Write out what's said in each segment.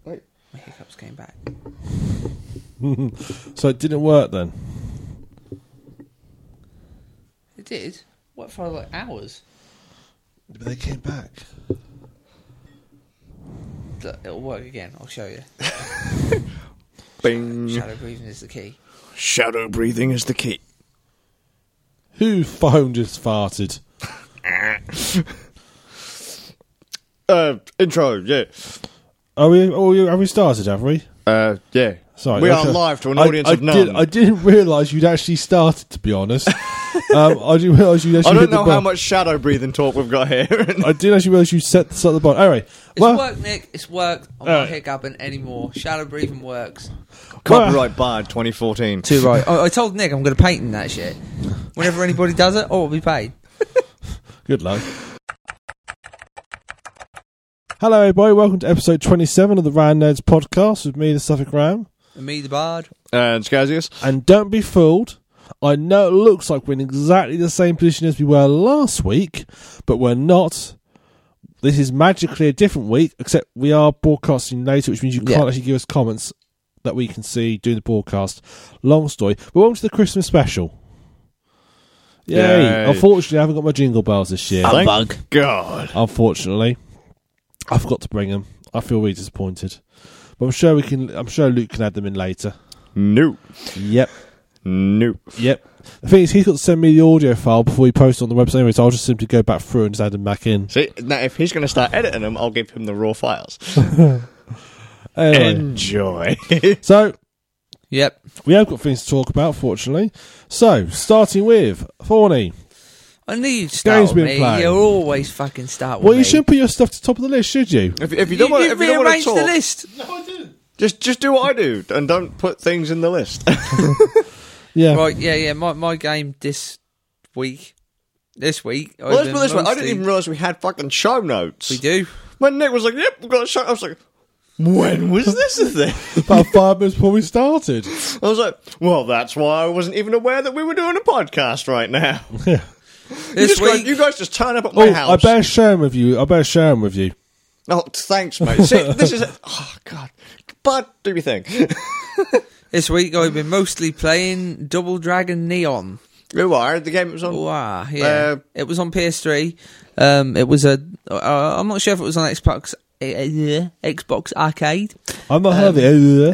Wait. My hiccups came back. So it didn't work then? It did. What, for like hours? But they came back. Look, it'll work again. I'll show you. Bing. Shadow breathing is the key. Shadow breathing is the key. Whose phone just farted? Intro, yeah. Have we started, have we? Yeah. Sorry, we okay. are live to an audience of none. I didn't realise you'd actually started, to be honest. I didn't realise you'd actually I hit don't the know button. how much shadow breathing talk we've got here. I didn't actually realise you set the button. Anyway. It's worked, Nick. It's worked. I'm not hiccuping anymore. Shadow breathing works. Copyright Bard 2014. Too right. I told Nick I'm going to patent that shit. Whenever anybody does it, I'll be paid. Good luck. Hello, everybody. Welcome to episode 27 of the Rand Nerds podcast with me, the Suffolk Ram. And me, the Bard. And Scazius. And don't be fooled. I know it looks like we're in exactly the same position as we were last week, but we're not. This is magically a different week, except we are broadcasting later, which means you can't actually give us comments that we can see during the broadcast. Long story. We're on to the Christmas special. Yay. Unfortunately, I haven't got my jingle bells this year. Thank God. Unfortunately. I forgot to bring them. I feel really disappointed. But I'm sure Luke can add them in later. No. Yep. No. Yep. The thing is, he's got to send me the audio file before he posts it on the website anyway, so I'll just simply go back through and just add them back in. See, now if he's going to start editing them, I'll give him the raw files. Anyway. Enjoy. So, Yep. we have got things to talk about, fortunately. So, starting with Thorny. I knew you'd start Games with been me. playing. You'll always fucking start with Well, me. you shouldn't put your stuff to the top of the list, should you? If you don't want you to rearranged talk, the list. No, I didn't. just do what I do and don't put things in the list. Yeah. Right, yeah. My game this week. This week. Well, let's put it this way. I didn't even realise we had fucking show notes. We do. When Nick was like, "Yep, we've got a show," I was like, "When was this a thing?" About 5 minutes before we started. I was like, "Well, that's why I wasn't even aware that we were doing a podcast right now." Yeah. This week. You guys just turn up at my Oh, house. I better share them with you. Oh, thanks, mate. See, this is. Oh God, but do you think? This week I've been mostly playing Double Dragon Neon. Who are the game was on? Wow, yeah. It was on PS3. It was I'm not sure if it was on Xbox Arcade. I'm not heard it.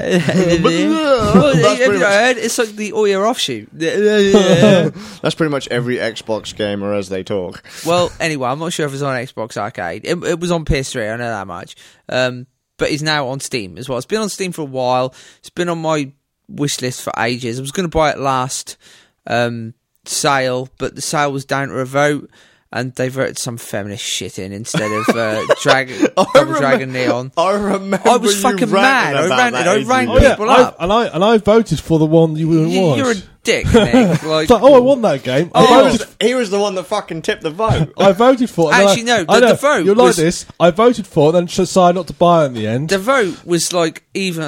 That's pretty much- It's like the Ouya offshoot. That's pretty much every Xbox gamer as they talk. Well, anyway, I'm not sure if it was on Xbox Arcade. It was on PS3, I know that much. But it's now on Steam as well. It's been on Steam for a while. It's been on my wish list for ages. I was going to buy it last sale, but the sale was down to a vote, and they voted some feminist shit in instead of Double Dragon Neon. I remember. I was fucking mad. I rang Oh, yeah. people up. I voted for the one you wouldn't want. You're a dick, Nick. Like, It's like, I won that game. He was the one that fucking tipped the vote. I voted for it. and Actually, no, I know, the vote you're like was- this. I voted for it, then decided not to buy it in the end. the vote was like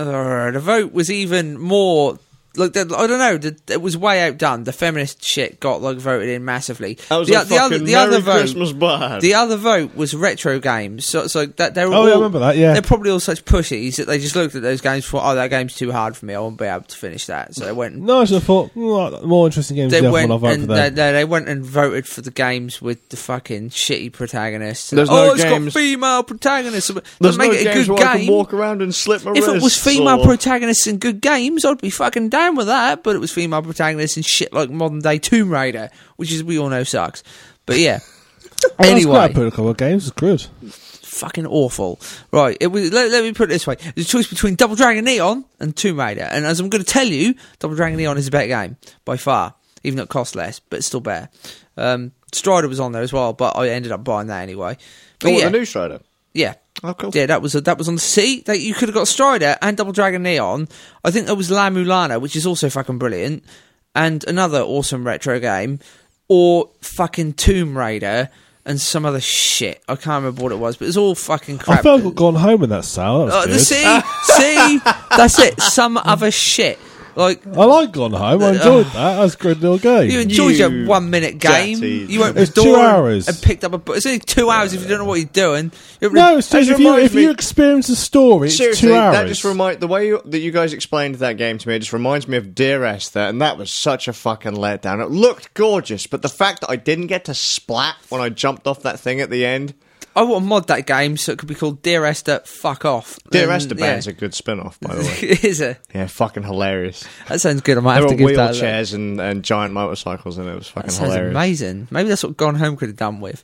even more. Like I don't know, it was way outdone. The feminist shit got like voted in massively. That was the fucking other Merry vote, Christmas Bard. the other vote was retro games. So that they were. Oh, all, yeah, I remember that, yeah. they're probably all such pussies that they just looked at those games and thought, "Oh, that game's too hard for me. I won't be able to finish that." So they went. No, I just thought, more interesting games They than the other went one. I'll vote for and them. they went and voted for the games with the fucking shitty protagonists. There's no it's games- got female protagonists. There's make no it a games good where I game. can walk around and slip my If it was wrists female or- protagonists in good games, I'd be fucking down with that. But it was female protagonists in shit like modern day Tomb Raider, which is we all know sucks. But yeah. Anyway, I put a couple of games. It's good. fucking awful. Right, it was. Let me put it this way: there's a choice between Double Dragon Neon and Tomb Raider, and as I'm going to tell you, Double Dragon Neon is a better game by far, even though it costs less, but it's still better. Strider was on there as well, but I ended up buying that anyway. But the new Strider. yeah. Oh, cool. Yeah, that was on the seat. That you could have got Strider and Double Dragon Neon. I think there was La Mulana, which is also fucking brilliant, and another awesome retro game, or fucking Tomb Raider and some other shit. I can't remember what it was, but it's all fucking crap. I felt I'd gone home in that sale. That was good. See, that's it. Some other shit. Like, I like Gone Home. I enjoyed that. That was a good little game. you enjoyed You your 1 minute game. dirty- You went It's to the 2 door hours. and picked up a book. It's only 2 hours if you don't know what you're doing. No, it's just That if you reminds me- experience the story, it's Seriously, 2 hours. that just the way that you guys explained that game to me, it just reminds me of Dear Esther, and that was such a fucking letdown. It looked gorgeous, but the fact that I didn't get to splat when I jumped off that thing at the end. I want to mod that game so it could be called Dear Esther, Fuck Off. Dear And, Esther Band's a good spin-off, by the way. Is it? Yeah, fucking hilarious. That sounds good. I might There have were to give that a look. wheelchairs and giant motorcycles, and it was fucking That sounds hilarious. amazing. Maybe that's what Gone Home could have done with.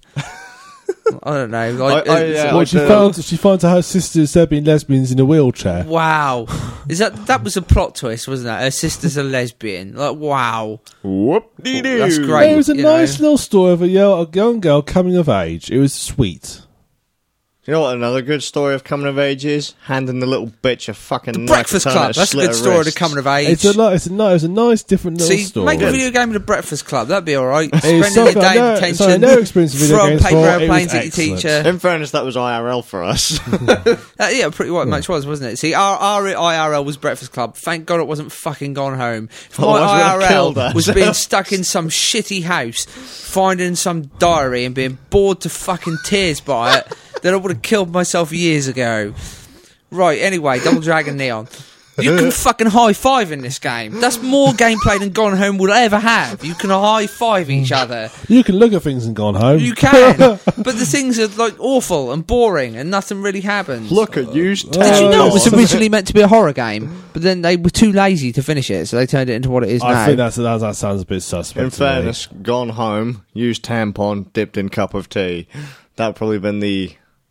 I don't know. Like, yeah, Well, I she do. finds her sisters there being lesbians in a wheelchair. wow. That was a plot twist, wasn't it? Her sister's a lesbian. Like, wow. Whoop-dee-doo. That's great. It was a you nice know. little story of a young girl coming of age. It was sweet. You know what another good story of coming of age is? Handing the little bitch a fucking Breakfast Nakatana Club. to That's a slit good her story to wrists. coming of age. It's a nice different little See, story. make a video game of the Breakfast Club. That'd be all right. It's Spending your something I day in know- detention, sorry, I never experienced video throwing games paper before. It was airplanes at your excellent. teacher. In fairness, that was IRL for us. Yeah, pretty much was, wasn't it? See, our IRL was Breakfast Club. Thank God it wasn't fucking Gone Home. If my Otherwise we'd have killed IRL was ourselves. being stuck in some shitty house, finding some diary and being bored to fucking tears by it, then I would have killed myself years ago. Right, anyway, Double Dragon Neon. You can fucking high five in this game. That's more gameplay than Gone Home will ever have. You can high five each other. You can look at things and Gone Home. You can, but the things are like awful and boring, and nothing really happens. Look at you. Did you know it was Oh. originally meant to be a horror game, but then they were too lazy to finish it, so they turned it into what it is now. I think that sounds a bit suspect. In to me. fairness, gone home, used tampon, dipped in cup of tea. That would probably been the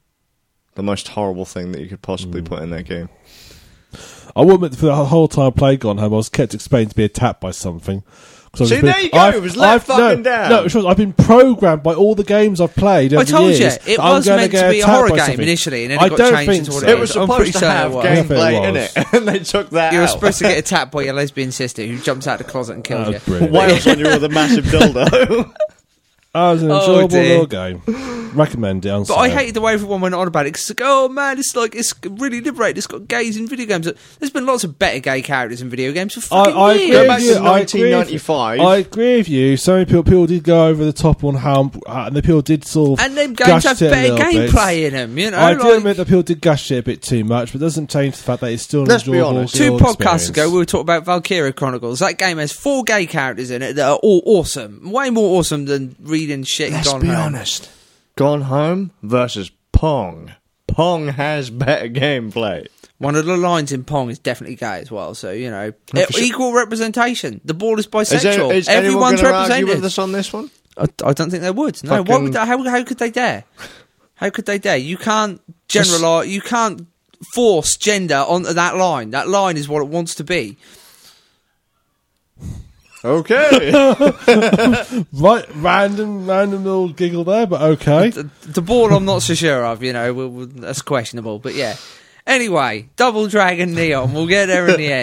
most horrible thing that you could possibly put in that game. I will admit, for the whole time I played Gone Home, I was kept expecting to be attacked by something. 'Cause I've See, been- there you go, it was let fucking down. No, it's not. I've been programmed by all the games I've played over I told years you, that it I'm was gonna meant get to be a attacked horror by game something. initially, and then I it got don't changed think into what so. it It was is. I'm pretty supposed to certain have it was. I think it gameplay in was. it, and they took that You were out. supposed to get attacked by your lesbian sister who jumps out of the closet and kills That you. was brilliant. Wails on you with a massive dildo. That was an Oh, enjoyable dear. little game. Recommend it. On But I sale. hated the way everyone went on about it because it's like, oh man, it's really liberated. It's got gays in video games. There's been lots of better gay characters in video games for fucking I years. agree Go with back to you. I agree with you. 1995. I agree with you. So many people did go over the top on how, and the people did sort of. And them games gush have it a better little bit. gameplay in them, you know. I do like- admit that people did gush it a bit too much, but it doesn't change the fact that it's still an Let's be enjoyable honest. Two little podcasts ago, experience. we were talking about Valkyria Chronicles. That game has 4 gay characters in it that are all awesome. Way more awesome than reading shit in Let's Gone be Home. honest. Gone Home versus Pong. Pong has better gameplay. One of the lines in Pong is definitely gay as well, so, you know. No, for sure. Equal representation. The ball is Is bisexual. anyone Everyone's going to argue represented. with us on this one? I don't think they would. No, why Fucking- would they, how could they dare? How could they dare? You can't generalise, you can't force gender onto that line. That line is what it wants to be. Okay. Right, random little giggle there, but okay. The ball I'm not so sure of, you know, that's questionable, but yeah. Anyway, Double Dragon Neon, we'll get there in the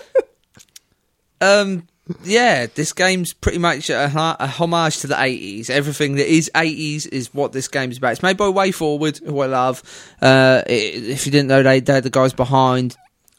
end. Yeah, this game's pretty much a homage to the 80s. Everything that is 80s is what this game's about. It's made by WayForward, who I love. If you didn't know, they're the guys behind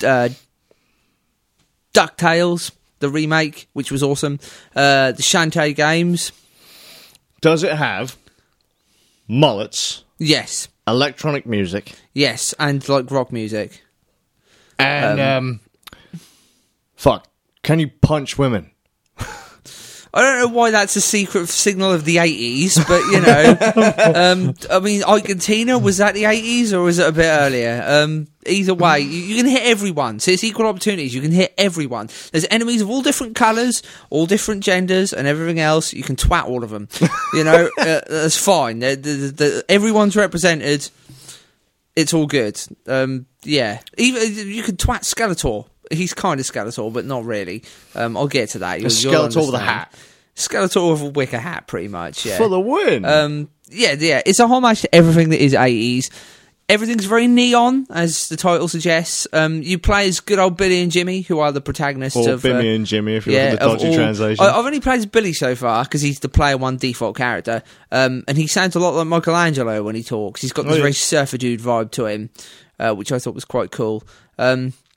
DuckTales, the remake, which was awesome. The Shantae games. Does it have mullets, Yes. electronic music, Yes, and like rock music. and fuck? Can you punch women? I don't know why that's a secret signal of the 80s, but, you know. I mean, Ike and Tina, was that the 80s or was it a bit earlier? Either way, you can hit everyone. So it's equal opportunities. You can hit everyone. There's enemies of all different colours, all different genders, and everything else. You can twat all of them. You know, that's fine. Everyone's represented. It's all good. Yeah. Even you can twat Skeletor. He's kind of Skeletor, but not really. I'll get to that. You'll Skeletor with a understand. hat. Skeletor with a wicker hat, pretty much, yeah. For the win. Yeah. It's a homage to everything that is 80s. Everything's very neon, as the title suggests. You play as good old Billy and Jimmy, who are the protagonists or of... Bimmy and Jimmy, if you look at the of dodgy all- translation. I've only played as Billy so far, because he's the player 1 default character. And he sounds a lot like Michelangelo when he talks. He's got this yeah. very surfer dude vibe to him, which I thought was quite cool.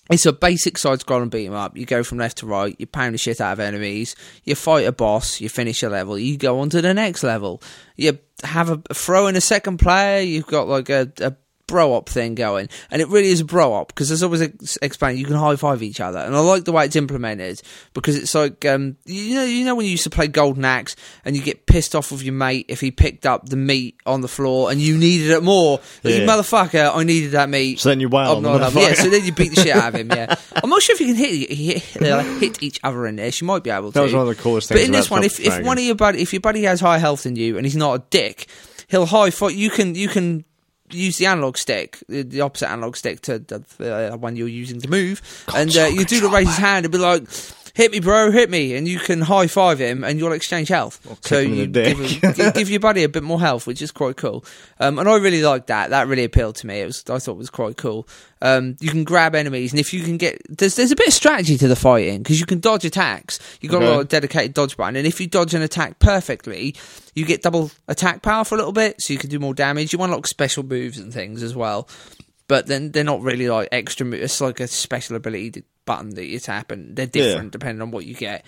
It's a basic side-scrolling beat 'em up. You go from left to right, you pound the shit out of enemies, you fight a boss, you finish a level, you go on to the next level. You have a throw in a second player, you've got like a bro-op thing going, and it really is a bro-op, because as I was explaining, you can high-five each other, and I like the way it's implemented, because it's like, you know when you used to play Golden Axe, and you get pissed off with your mate if he picked up the meat on the floor, and you needed it more, like, you motherfucker, I needed that meat. So then you wail on the motherfucker. Yeah, so then you beat the shit out of him, yeah. I'm not sure if you can hit each other in this, you might be able to. That was one of the coolest things. But in this one, if one of your buddy has higher health than you, and he's not a dick, he'll high-five, you can use the analog stick, the opposite analog stick to the one you're using to move, and you do the raise his hand and be like, hit me bro, hit me, and you can high five him and you'll exchange health, so you give your buddy a bit more health, which is quite cool. And I really liked that really appealed to me. I thought it was quite cool. You can grab enemies, and if you can get, there's a bit of strategy to the fighting, because you can dodge attacks. You've got a lot of dedicated dodge button, and if you dodge an attack perfectly, you get double attack power for a little bit, so you can do more damage. You unlock special moves and things as well, but then they're not really like extra moves. It's like a special ability button that you tap, and they're different depending on what you get.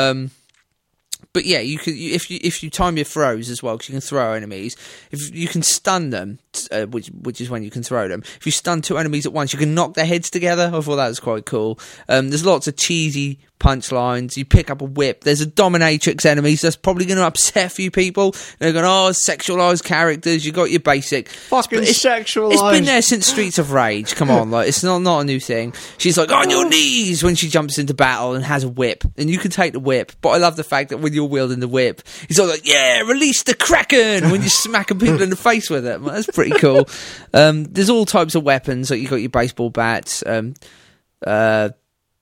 But yeah, you can if you time your throws as well, because you can throw enemies. If you can stun them, which is when you can throw them. If you stun two enemies at once, you can knock their heads together. I thought that was quite cool. There's lots of cheesy punchlines. You pick up a whip. There's a dominatrix enemies that's probably going to upset a few people. They're going, sexualized characters. You got your basic fucking sexualized. It's been there since Streets of Rage. Come on, like it's not a new thing. She's like on your knees when she jumps into battle and has a whip, and you can take the whip. But I love the fact that when you're wielding the whip, it's all like, yeah, release the Kraken when you're smacking people in the face with it. Well, that's pretty cool. There's all types of weapons. Like you got your baseball bats. A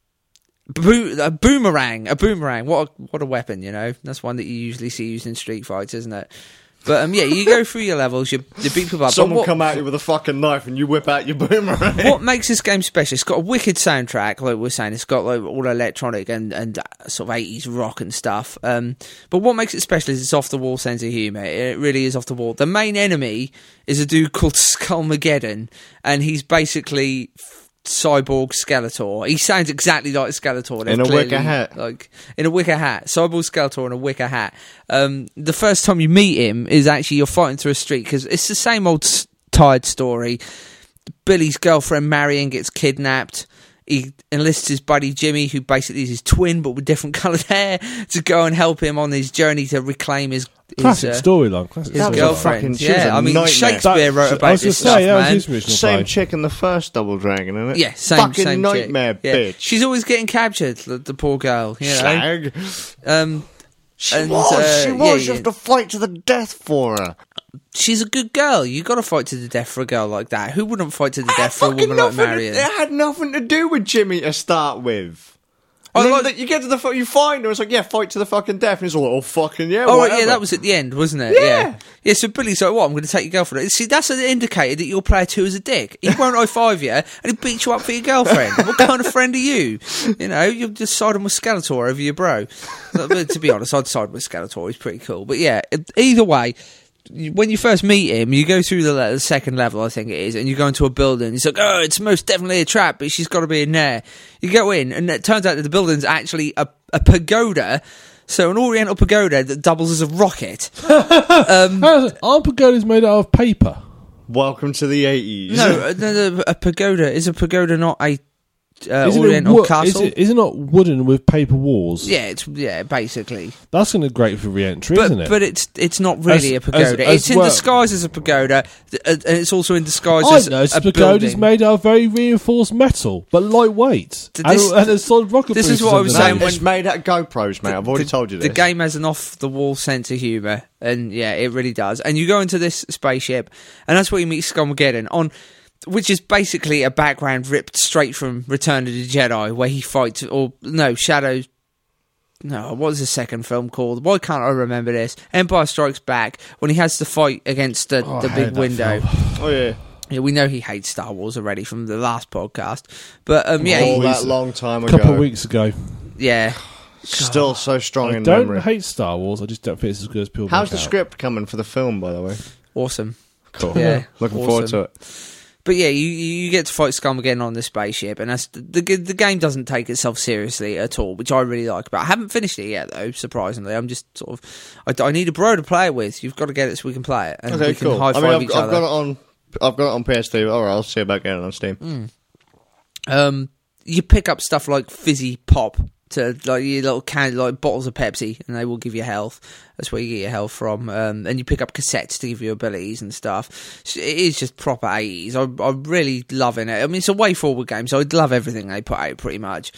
boomerang. What a weapon, you know. That's one that you usually see used in street fights, isn't it? But you go through your levels, you beat people up. Someone come at you with a fucking knife and you whip out your boomerang. What makes this game special? It's got a wicked soundtrack, like we were saying. It's got like all electronic and sort of 80s rock and stuff. But what makes it special is it's off the wall sense of humour. It really is off the wall. The main enemy is a dude called Skullmageddon, and he's basically Cyborg Skeletor. He sounds exactly like Skeletor. In a wicker hat. Like, in a wicker hat. Cyborg Skeletor in a wicker hat. The first time you meet him is actually you're fighting through a street, because it's the same old tired story. Billy's girlfriend Marion gets kidnapped. He enlists his buddy Jimmy, who basically is his twin but with different coloured hair, to go and help him on his journey to reclaim his classic storyline. Classic his storyline. girlfriend. Yeah, I mean, nightmare. Shakespeare wrote about this stuff, man. Same chick in the first Double Dragon, isn't it? Yeah, same nightmare, chick. bitch. Yeah. She's always getting captured, the poor girl. You know? Slag. She And, was. yeah, You have to fight to the death for her. She's a good girl. You got to fight to the death for a girl like that. Who wouldn't fight to the death for a woman like Marion? It had nothing to do with Jimmy to start with. You get to you find her. It's like, yeah, fight to the fucking death. And it's all like, oh fucking yeah. Oh whatever. right, yeah, that was at the end, wasn't it? Yeah. So Billy's like, what? I'm going to take your girlfriend. See, that's an indicator that your player 2 is a dick. He won't high five you, and he beats you up for your girlfriend. What kind of friend are you? You know, you're just siding with Skeletor over your bro. But to be honest, I'd side with Skeletor. He's pretty cool. But yeah, either way. When you first meet him, you go through the second level, I think it is, and you go into a building. He's like, oh, it's most definitely a trap, but she's got to be in there. You go in, and it turns out that the building's actually a pagoda, so an oriental pagoda that doubles as a rocket. Aren't pagodas made out of paper? Welcome to the 80s. No, a pagoda. Is a pagoda not a oriental castle? Is it not wooden with paper walls? Yeah, basically. That's going to be great for re-entry, isn't it? But it's not really a pagoda. It's in disguise as a pagoda, and it's also in disguise as a building. Pagoda's made out of very reinforced metal, but lightweight, and a solid rocket. This is what I was saying. It's made out of GoPros, mate. I've already told you this. The game has an off-the-wall sense of humour, and yeah, it really does. And you go into this spaceship, and that's where you meet Skullmageddon on. Which is basically a background ripped straight from Return of the Jedi, where he fights, Shadows. No, what was the second film called? Why can't I remember this? Empire Strikes Back, when he has to fight against the big window. Oh yeah. Yeah, we know he hates Star Wars already from the last podcast, but that long time ago, a couple of weeks ago. Yeah. Still so strong in memory. I memory. don't hate Star Wars. I just don't think it's as good as people. How's the script coming for the film, by the way? Awesome. Cool. Yeah, Looking forward to it. But yeah, you get to fight Scum again on the spaceship, and that's the game doesn't take itself seriously at all, which I really like about it. I haven't finished it yet, though, surprisingly. I'm just sort of... I need a bro to play it with. You've got to get it so we can play it. And Okay, we can cool. high-five each I've other. got it on PS2. Alright, I'll see about getting it on Steam. You pick up stuff like Fizzy Pop, to like your little can, like bottles of Pepsi, and they will give you health. That's where you get your health from. And you pick up cassettes to give you abilities and stuff. It is just proper 80s. I'm really loving it. I mean, it's a way forward game, so I love everything they put out pretty much.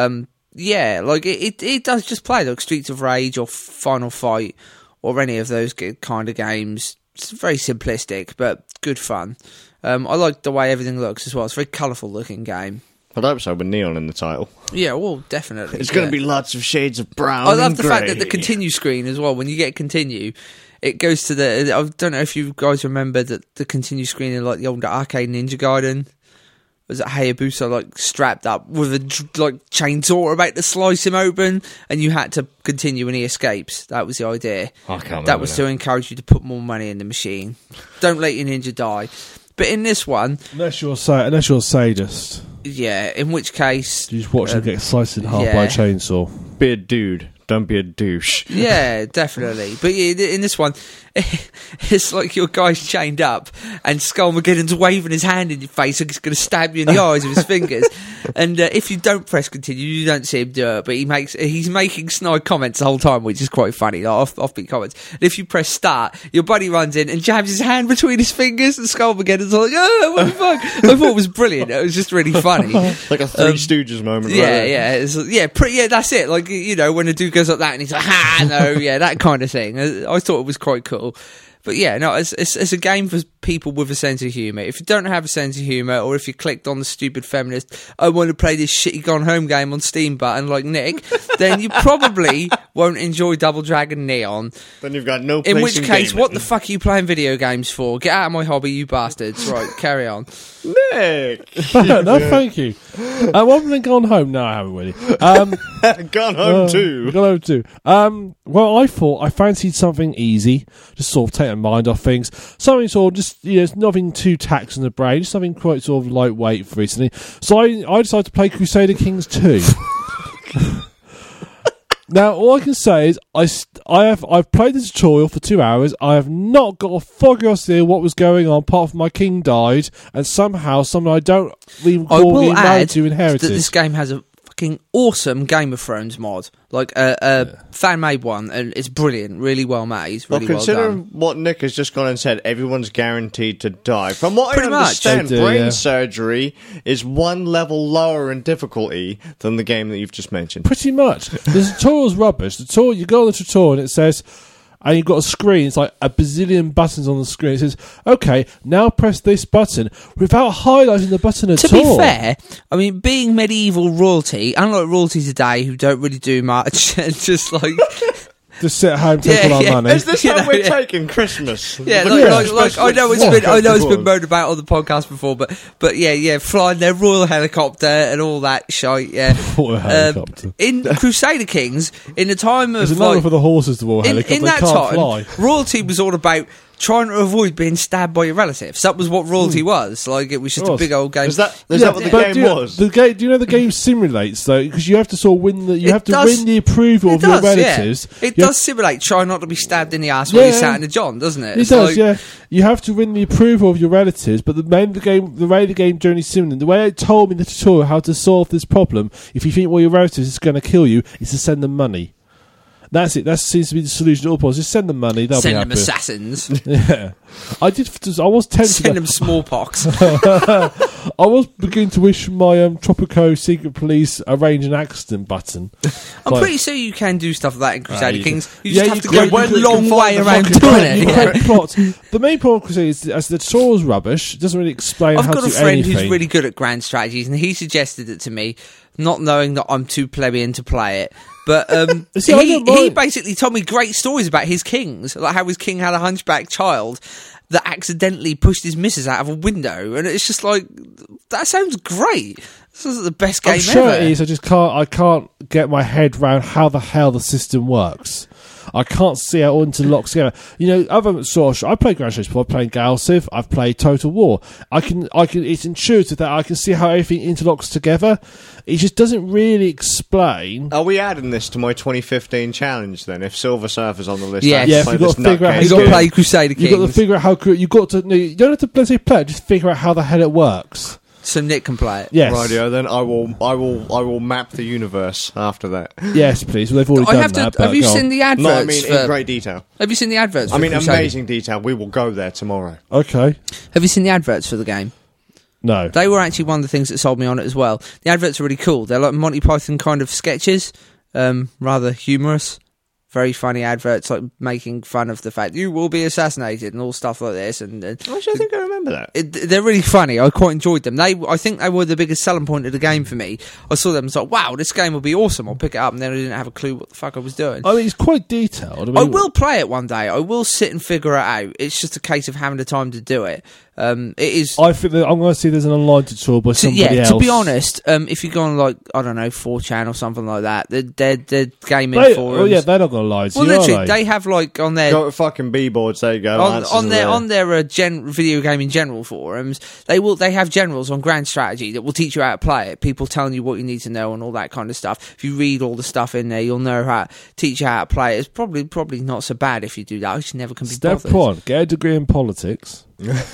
Yeah, like it does just play like Streets of Rage or Final Fight or any of those kind of games. It's very simplistic, but good fun. I like the way everything looks as well. It's a very colourful looking game. I'd hope so, with neon in the title. Yeah, well, definitely. It's going to be lots of shades of brown. I love and the fact that grey. the continue screen as well, when you get continue, it goes to the... I don't know if you guys remember that the continue screen in like the old arcade Ninja Gaiden was it Hayabusa like strapped up with a like chainsaw about to slice him open, and you had to continue and he escapes. That was the idea. I can't That was to encourage you to put more money in the machine. Don't let your ninja die. But in this one, Unless you're a sadist, yeah, in which case... you just watch them get sliced in half yeah. by a chainsaw. Be a dude. Don't be a douche. Yeah, definitely. But yeah, in this one, it's like your guy's chained up and Skullmageddon's waving his hand in your face like he's going to stab you in the eyes with his fingers. And if you don't press continue, you don't see him do it. But he's making snide comments the whole time, which is quite funny, like offbeat comments. And if you press start, your buddy runs in and jabs his hand between his fingers, and Skullmageddon's like, oh, what the fuck? I thought it was brilliant. It was just really funny. Like a Three Stooges moment. Yeah, right there. yeah, that's it. Like, you know, when a dude goes like that and he's like, ha, no, yeah, that kind of thing. I thought it was quite cool. But yeah, no, it's a game for people with a sense of humour. If you don't have a sense of humour, or if you clicked on the stupid feminist, I want to play this shitty Gone Home game on Steam button like Nick, then you probably won't enjoy Double Dragon Neon. Then you've got no place In which case, gaming. what the fuck are you playing video games for? Get out of my hobby, you bastards. Right, carry on. Nick! No, thank you. What have they gone home? No, I haven't really. Gone home too. Gone home too. Well, I thought I fancied something easy, just sort of take my mind off things. Something sort of just, you know, nothing too taxing the brain, just something quite sort of lightweight for recently. So I decided to play Crusader Kings 2. Now, all I can say is I've played the tutorial for 2 hours. I have not got a foggiest idea what was going on, apart from my king died, and somehow someone I don't even I call will being add married to inherited. that this game has a fucking awesome Game of Thrones mod, like a fan-made one, and it's brilliant, really well made, really well considering done. what Nick has just gone and said, everyone's guaranteed to die. From what Pretty I much. understand, They do, brain yeah. surgery is one level lower in difficulty than the game that you've just mentioned. Pretty much. The tutorial's rubbish. The tutorial, you go on the tutorial and it says, and you've got a screen, it's like a bazillion buttons on the screen. It says, okay, now press this button, without highlighting the button at To all. be fair, I mean, being medieval royalty, unlike royalty today, who don't really do much, and just like... Just sit at home, take Yeah, all our yeah. money. Is this You how know, we're yeah. taking Christmas? Yeah, The like I know it's been Christmas moaned about on the podcast before, but yeah, flying their royal helicopter and all that shite. Yeah, Royal helicopter. In Crusader Kings, in the time of There's another like, for the horses, the war in helicopter. They that can't time, fly. royalty was all about trying to avoid being stabbed by your relatives. That was what royalty was. Like, it was just a Was. big old game. Is that Yeah, what the but game do you, was? do you know the game simulates though? Because you have to sort of win the. You It have to does- win the approval It of your does, relatives. yeah. It You does simulate trying not to be stabbed in the ass while Yeah, you're sat yeah. in a John, doesn't it? It It's does, like- yeah. You have to win the approval of your relatives, but the way the game generally simulated, the way it told me in the tutorial how to solve this problem, if you think one of your relatives is going to kill you, is to send them money. That's it. That seems to be the solution to all problems. Just send them money. They'll Send be them happy. assassins. Yeah, I was tempted. Send them smallpox. I was beginning to wish my Tropico Secret Police arrange an accident button. I'm Like- pretty sure you can do stuff like that in Crusader you Kings. You Yeah, just have you to can. go When a you long can way find the around fucking doing plot, it. you Yeah. can plot. The main problem of Crusader is as the tutorial's rubbish. It doesn't really explain I've how got to a do friend anything. who's really good at grand strategies, and he suggested it to me, not knowing that I'm too plebeian to play it. But See, I don't he mind. basically told me great stories about his kings, like how his king had a hunchback child that accidentally pushed his missus out of a window, and it's just like, that sounds great. This is the best game I'm sure ever. it is. I can't get my head around how the hell the system works. I can't see how it interlocks together. You know, other sort of, I played Grand Chase before. I've played Gale Civ. I've played Total War. I can. It's intuitive that I can see how everything interlocks together. It just doesn't really explain. Are we adding this to my 2015 challenge then? If Silver Surfer's on the list, Yeah. I have to Yeah, play you've got this to figure out how nutcase You've got to game. play Crusader Kings. You've got to figure out how. You got to. No, you don't have to play it. Just figure out how the hell it works. So Nick can play it. Yes. Radio, then I will map the universe after that. Yes, please. Well, they've already I done have to. that. Have you seen the adverts? No, I mean in for, great detail. have you seen the adverts? I for mean Crusader? amazing detail. We will go there tomorrow. Okay. Have you seen the adverts for the game? No. They were actually one of the things that sold me on it as well. The adverts are really cool. They're like Monty Python kind of sketches, rather humorous. Very funny adverts, like making fun of the fact you will be assassinated and all stuff like this. And Actually, I think I remember that. they're really funny. I quite enjoyed them. I think they were the biggest selling point of the game for me. I saw them and was like, wow, this game will be awesome. I'll pick it up, and then I didn't have a clue what the fuck I was doing. I mean, it's quite detailed. I mean, I will play it one day. I will sit and figure it out. It's just a case of having the time to do it. It is. I think that I'm going to see there's an online tutorial by somebody else. To be honest, if you go on like I don't know 4chan or something like that, they're gaming forums. Oh yeah, they're not going to lie to well, you, literally, are they? they have like on their Go to fucking B-boards. There you go. on their video gaming general forums. They have generals on Grand Strategy that will teach you how to play it. People telling you what you need to know and all that kind of stuff. If you read all the stuff in there, you'll know how to teach you how to play it. It's probably not so bad if you do that. I just never can be Step bothered. one: get a degree in politics.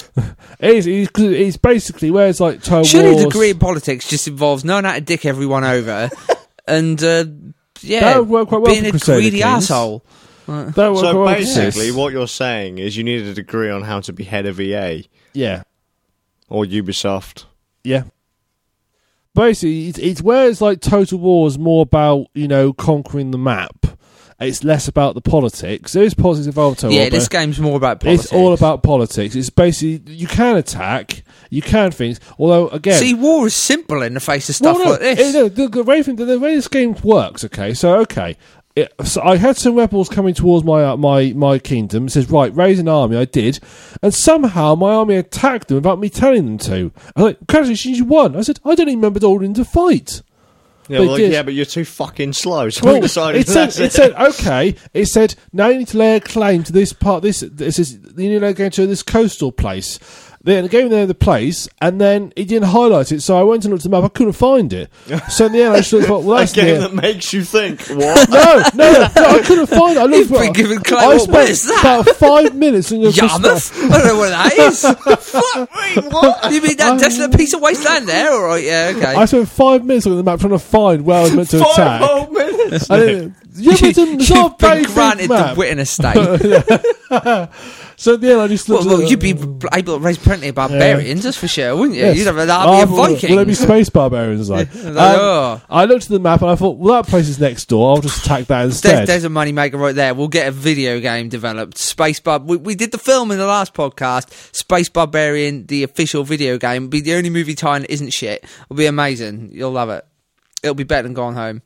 It's basically where it's like Total Surely Wars. a degree in politics just involves knowing how to dick everyone over and That would work quite well being for a Crusader greedy Kings. asshole. That would work So quite well. basically, Yes. what you're saying is you needed a degree on how to be head of EA Yeah, or Ubisoft. yeah. Basically, it's where it's like Total War is more about conquering the map. It's less about the politics. There is politics involved. Total War, This but game's more about politics. it's all about politics. It's basically you can attack, you can things. Although again, See, war is simple in the face of stuff like this. The way this game works, so I had some rebels coming towards my kingdom. It says, right, raise an army. I did. And somehow my army attacked them without me telling them to. I was like, congratulations, you won. I said, I don't even remember ordering to fight. Yeah, but you're too fucking slow. So we decided it said, okay. It said, now you need to lay a claim to this part. This is you need to go to this coastal place. Then it gave me the place, and then it didn't highlight it. So I went and looked at the map. I couldn't find it. So in the end, I just thought, well, that's a game near. that makes you think. What? No, I couldn't find it. I looked You've for been given I claim. What spent is that? about 5 minutes in the Yarmouth? I don't know what that is. Fuck me, what? You mean that desolate piece of wasteland there? All right, yeah, okay. I spent 5 minutes looking at the map trying to find where I was meant to 5 attack. whole minutes. It's You've not a been very big granted the map. Witten estate. So at the end, I just looked Well, at you'd be able to raise plenty of barbarians, that's for sure, wouldn't you? Yes. You'd have an army of Vikings. Will there be space barbarians? Oh. I looked at the map and I thought, well, that place is next door. I'll just attack that instead. There's a money maker right there. We'll get a video game developed. We did the film in the last podcast. Space Barbarian, the official video game, will be the only movie tie that isn't shit. It'll be amazing. You'll love it. It'll be better than Gone Home.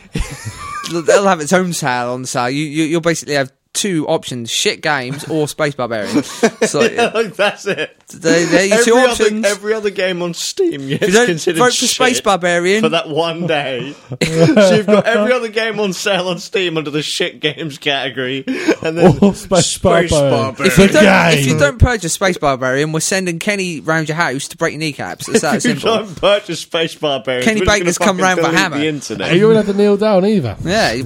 It'll have its own sale on the sale. You'll basically have two options: shit games or Space Barbarian. So That's it. there your two options. Every other game on Steam gets If you don't considered vote for shit Space Barbarian, for that one day. So you've got every other game on sale on Steam under the shit games category, and then Or Space Barbarian. if you don't purchase Space Barbarian, we're sending Kenny round your house to break your kneecaps. It's that If you simple. don't purchase Space Barbarian, Kenny we're just Baker's gonna come round fucking with a delete hammer. the internet. And you won't have to kneel down either. Yeah,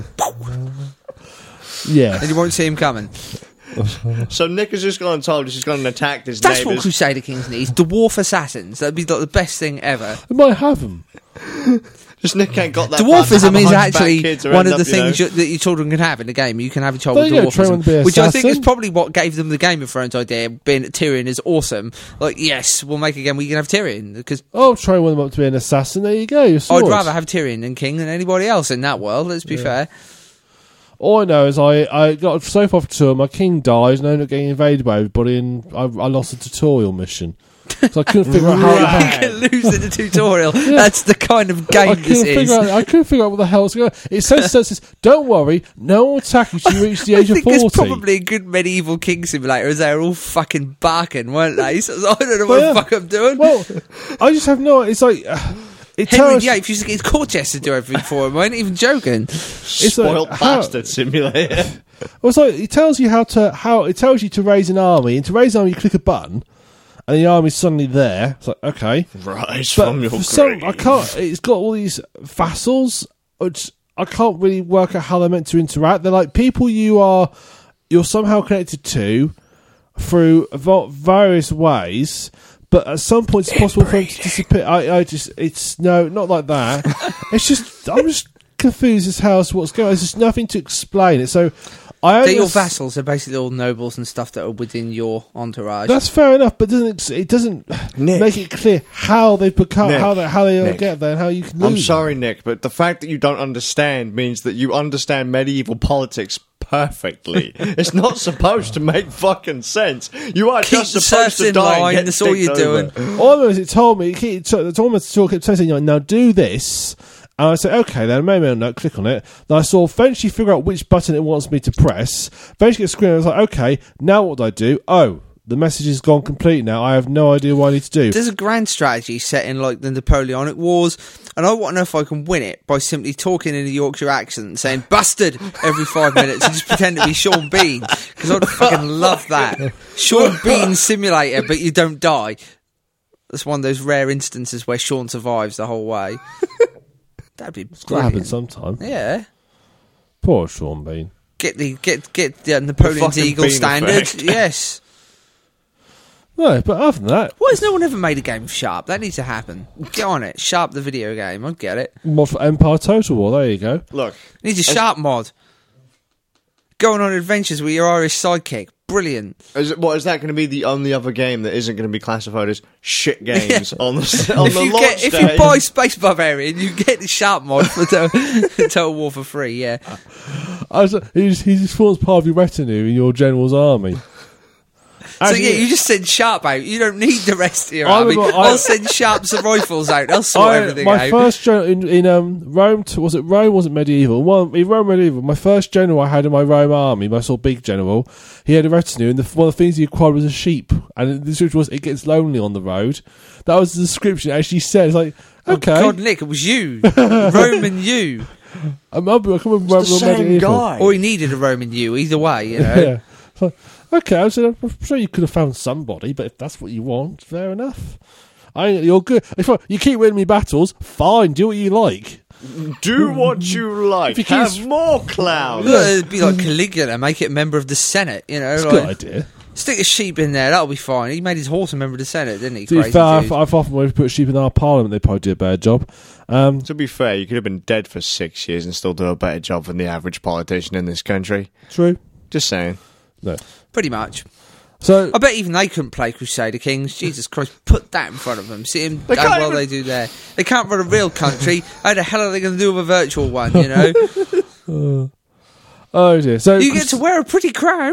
Yeah. and you won't see him coming. So Nick has just gone and told us he's gone and attacked his That's what neighbours. Crusader Kings needs. Dwarf assassins. That'd be like the best thing ever. We might have them. Just Nick ain't got that. Dwarfism is hunchback actually kids or one end of the up, you know. things that your children can have in the game. You can have a child There with you go, train one to be dwarfism, an which I think is assassin. probably what gave them the Game of Thrones idea. Being that Tyrion is awesome. Like, yes, we'll make a game where you can have Tyrion because I'll try one of them up to be an assassin. There you go. You're I'd sorted. rather have Tyrion and King than anybody else in that world. Let's be fair. All I know is I got so far for tour, my king dies, and I ended up getting invaded by everybody, and I lost a tutorial mission. So I couldn't figure out how You to can lose in the tutorial. That's the kind of game this is. I couldn't figure out what the hell's going on. It says, don't worry, no one will attack you till you reach the age I of think 40. it's probably a good medieval king simulator as they were all fucking barking, weren't they? So I don't know what Yeah. the fuck I'm doing. Well, I just have no... It's like... It Henry tells VIII used to get his court jester to do everything for him. I ain't even joking. Spoiled bastard simulator. Well, so it tells you it tells you to raise an army, and to raise an army, you click a button, and the army's suddenly there. It's like, okay, Rise but from your for some, grave. I can't. It's got all these vassals, which I can't really work out how they're meant to interact. They're like people you're somehow connected to through various ways. But at some point, it's possible for them to disappear. It's not like that. I'm just confused as hell as what's going on. There's just nothing to explain it. So, They're your vassals are basically all nobles and stuff that are within your entourage. That's fair enough, but it doesn't Nick. make it clear how they've become, Nick. how they all Nick. get there, and how you can lose. I'm sorry, Nick, but the fact that you don't understand means that you understand medieval politics perfectly. It's not supposed to make fucking sense. You are Keep just the supposed serfs to in die. line, And get that's all you're sticked over. doing. All of it told me, it's almost kept saying, now do this. And I said, okay, then I made my own note, click on it. Then I saw eventually figure out which button it wants me to press. Eventually get a screen, I was like, okay, now what do I do? Oh, the message is gone completely now. I have no idea what I need to do. There's a grand strategy set in like the Napoleonic Wars, and I want to know if I can win it by simply talking in a Yorkshire accent and saying "bastard" every 5 minutes and just pretend to be Sean Bean, because I'd fucking love that. Sean Bean simulator, but you don't die. That's one of those rare instances where Sean survives the whole way. That'd be It's got to happen brilliant. sometime. Yeah. Poor Sean Bean. Get the Napoleon's fucking Eagle Bean standard. effect. Yes. No, but other than that, Why has no one ever made a game of Sharp? That needs to happen. Get on it. Sharp the video game. I'd get it. mod for Empire Total War, there you go. Look, Needs a Sharp mod. Going on adventures with your Irish sidekick. Brilliant. is that going to be the only other game that isn't going to be classified as shit games on the If you buy Space Barbarian, you get the Sharp mod for Total War for free, yeah. He just forms part of your retinue in your general's army. So yeah, you just send Sharp out. You don't need the rest of your I army. remember- I'll send Sharps and rifles out. They'll sort everything my out. first general in Rome, was it Rome? Wasn't medieval? In Rome medieval, my first general I had in my Rome army, my sort of big general, he had a retinue, and one of the things he acquired was a sheep. And the description was, it gets lonely on the road. That was the description. It actually said, it's like, okay, Oh, God, Nick, it was you. Roman you. I can't remember It's the same medieval. guy. Or he needed a Roman you, either way, you know. Yeah. So, okay, I said, I'm sure you could have found somebody, but if that's what you want, fair enough. You're good. You keep winning me battles, fine, do what you like. Do what you like. If you Have keep- more clowns. Look, it'd be like Caligula, make it a member of the Senate, you know. It's a like, good idea. stick a sheep in there, that'll be fine. He made his horse a member of the Senate, didn't he? To be Crazy fair, dude. I've often wanted to put sheep in our parliament, they probably do a better job. To be fair, you could have been dead for 6 years and still do a better job than the average politician in this country. True. Just saying. No. Pretty much. So, I bet even they couldn't play Crusader Kings. Jesus Christ, put that in front of them. See them They how can't well even- they do there. They can't run a real country. How the hell are they going to do with a virtual one, you know? oh dear. So You get to wear a pretty crown,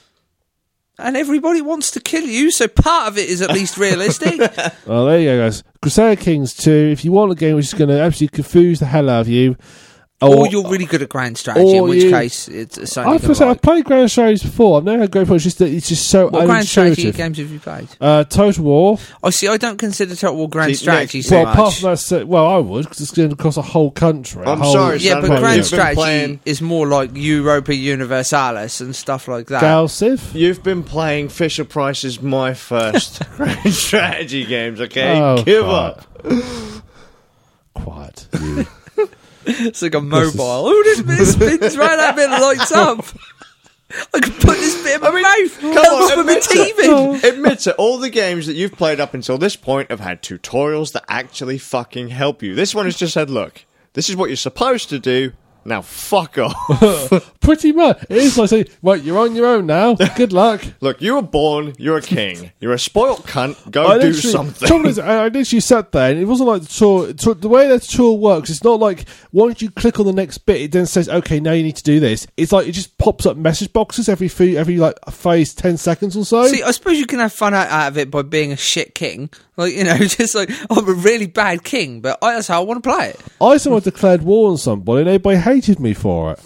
and everybody wants to kill you, so part of it is at least realistic. well, there you go, guys. Crusader Kings 2. If you want a game which is going to absolutely confuse the hell out of you, Or you're really good at grand strategy, in or which you- case it's something you can I've like. played grand strategies before. I've never had great points. It's just so What grand strategy unintuitive. games have you played? Total War. I see. I don't consider Total War grand See, strategy Nick, so Well, much. apart from that, I would because it's going to cost a whole country. I'm sorry, Yeah, son, but but grand you've been strategy playing- is more like Europa Universalis and stuff like that. Gal Civ. You've been playing Fisher Price's My First Grand Strategy games, okay? Oh, Give quiet. up. Quiet. You. It's like a mobile. Oh, this bit spins right, that bit lights up. I can put this bit in my mouth. Come Help on, with my admit teething. Admit it, all the games that you've played up until this point have had tutorials that actually fucking help you. This one has just said, look, this is what you're supposed to do, now fuck off. Pretty much. It is like saying, right, you're on your own now. Good luck. Look, you were born, you're a king. You're a spoilt cunt, go do something. Trouble is, I literally sat there, and it wasn't like the tour. The way that tour works, it's not like once you click on the next bit, it then says, "Okay, now you need to do this." It's like it just pops up message boxes every like phase 10 seconds or so. See, I suppose you can have fun out of it by being a shit king. Like, you know, just like, I'm a really bad king, but that's how I want to play it. I somehow declared war on somebody, and everybody hated me for it.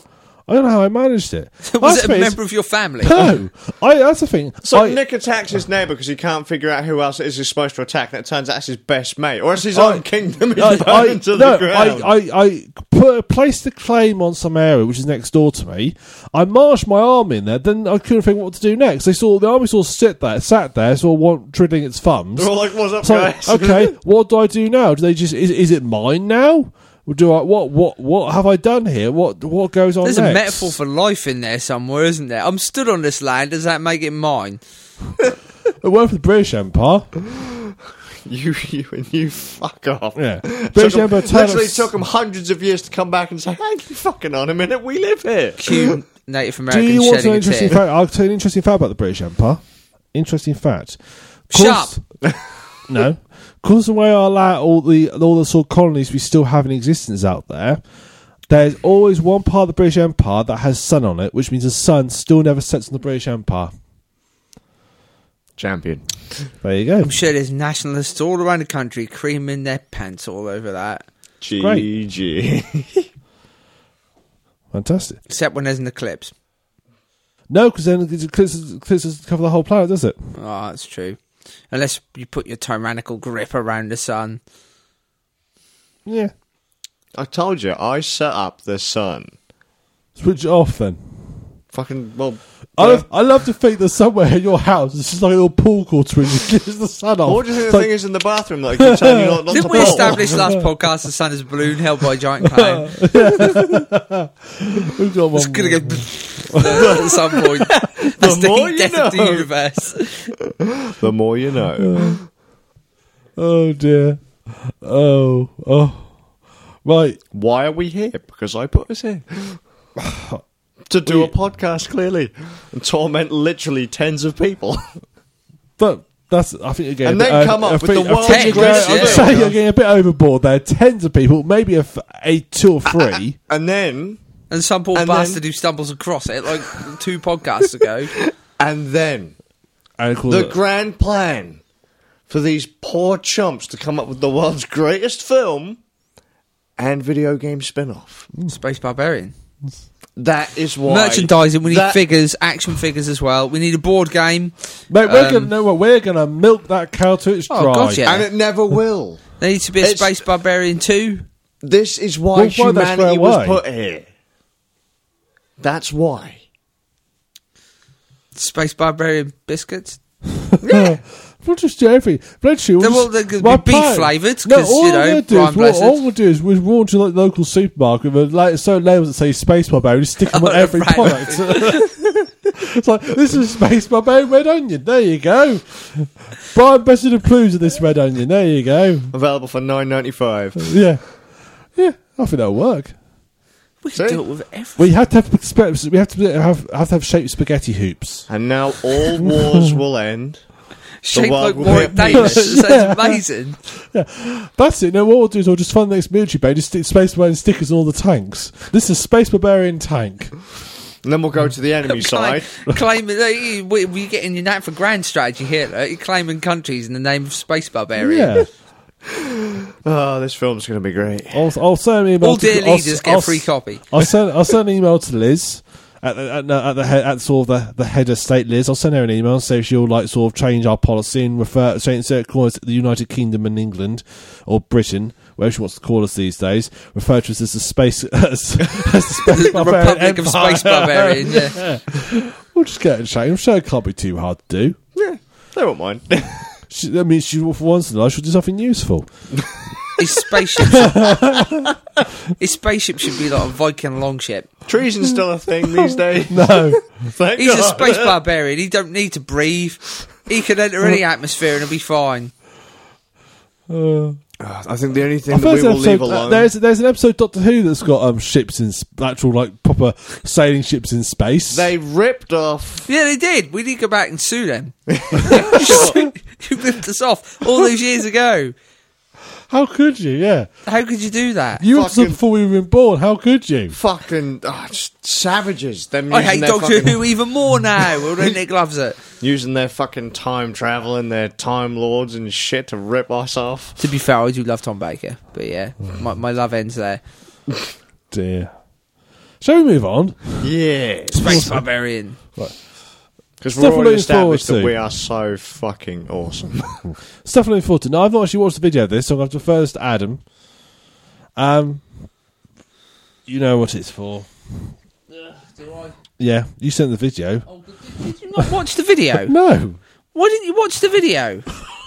I don't know how I managed it. Was That's it the a thing, member of your family? No, that's the thing. So Nick attacks his neighbour because he can't figure out who else it is he's supposed to attack, and it turns out it's his best mate, or it's his own kingdom is burned to the ground. I placed the claim on some area which is next door to me. I marched my army in there. Then I couldn't figure out what to do next. The army sort of sat there, sort of twiddling its thumbs. They're all like, "What's up, So, guys?" okay, what do I do now? Do they just is it mine now? Or do I what have I done here? What goes on There's next? a metaphor for life in there somewhere, isn't there? I'm stood on this land. Does that make it mine? It worked for the British Empire. You fuck off. Yeah, British Empire Literally took them hundreds of years to come back and say, "Hang fucking on a minute, we live here." Cue Native Do American you want to know shedding an a interesting tear. fact? I'll tell you an interesting fact about the British Empire. Interesting fact. Shut up. No, because the way all the sort of colonies we still have in existence out there, there's always one part of the British Empire that has sun on it, which means the sun still never sets on the British Empire. Champion. There you go. I'm sure there's nationalists all around the country creaming their pants all over that. GG. Fantastic. Except when there's an eclipse. No, because then it eclipses cover the whole planet, does it? Oh, that's true. Unless you put your tyrannical grip around the sun. Yeah. I told you, I set up the sun. Switch it off then. Fucking, well... I love to think that somewhere in your house it's just like a little pool call switch that gives the sun off. What do you think It's the like- thing is in the bathroom that I keep turning on to Didn't we pull? establish last podcast the sun is a balloon held by a giant clown? We've got one It's going to more. go at some point. That's the more heat you death of the know. universe. The more you know. Oh dear. Oh. Right. Why are we here? Because I put us here. To do a podcast, clearly. And torment literally tens of people. But that's, I think, again. And then come up with the world's greatest I'm film. saying you're getting a bit overboard there. Tens of people, maybe a 2 or 3. And then... And some poor And bastard then- who stumbles across it like 2 podcasts ago. And then... And call The it- grand plan for these poor chumps to come up with the world's greatest film and video game spin-off. Space Barbarian. That is why... Merchandising, we need that- figures, action figures as well. We need a board game. Mate, we're gonna milk that cow to its Oh, dry. God, yeah. And it never will. There needs to be a It's- Space Barbarian 2. This is why Well, why that's humanity fair was way. put here. That's why. Space Barbarian biscuits. We'll just do everything. Literally, They're gonna be beef flavoured, No, 'cause, all you know, I'm gonna do Brian is Blessed. all we'll do is we'll launch a local supermarket with certain labels that say Space Barbarian, just stick them on Oh, every right. product. It's like, this is Space Barbarian red onion. There you go. Brian Blessed approves of this red onion. There you go. Available for $9.95. Yeah, I think that'll work. We can See? do it with everything. We have to have shaped spaghetti hoops. And now all wars will end. Shaped world like will Warwick be at Davis. peace. Sounds amazing. That's it. No, what we'll do is we'll just fund the next military base, just stick Space Barbarian stickers on all the tanks. This is Space Barbarian tank. And then we'll go to the enemy side. Claiming, we're getting your that for grand strategy here. Look. You're claiming countries in the name of Space Barbarian. Yeah. Oh, this film's going to be great. I'll send an email. All dear leaders get a free copy. I'll send an email to Liz at the head, at sort of the head of state. Liz, I'll send her an email and say if she'll like sort of change our policy and call us the United Kingdom and England or Britain, whatever she wants to call us these days. Refer to us as the space as the space The Barbarian Republic of Empire. Space Barbarian. Yeah. We'll just get it changed. I'm sure it can't be too hard to do. Yeah, they won't mind. That means she, for once in her life, she'll do something useful. His spaceship should be like a Viking longship. Treason's still a thing these days. No. Thank He's a God. space barbarian. He don't need to breathe. He can enter any atmosphere and he'll be fine. I think the only thing that First we will leave episode, alone... there's an episode of Doctor Who that's got ships in actual like proper sailing ships in space. They ripped off... Yeah, they did. We need to go back and sue them. You ripped us off all those years ago. How could you? Yeah, How could you do that? you were Fucking- before we were even born. How could you? Fucking just savages. Them I using hate their Doctor fucking, Who even more now. Although Nick loves it. using their fucking time travel and their time lords and shit to rip us off. To be fair, I do love Tom Baker, but yeah, my love ends there. Dear. Shall we move on? Yeah. Space Barbarian. Because Stuff we're we're all looking established forward that to. we are so fucking awesome. Stuff looking forward to. Now, I've not actually watched the video of this, so I'm going to have to first Adam. You know what it's for. Do I? Yeah, you sent the video. Oh, did you not watch the video? No. Why didn't you watch the video?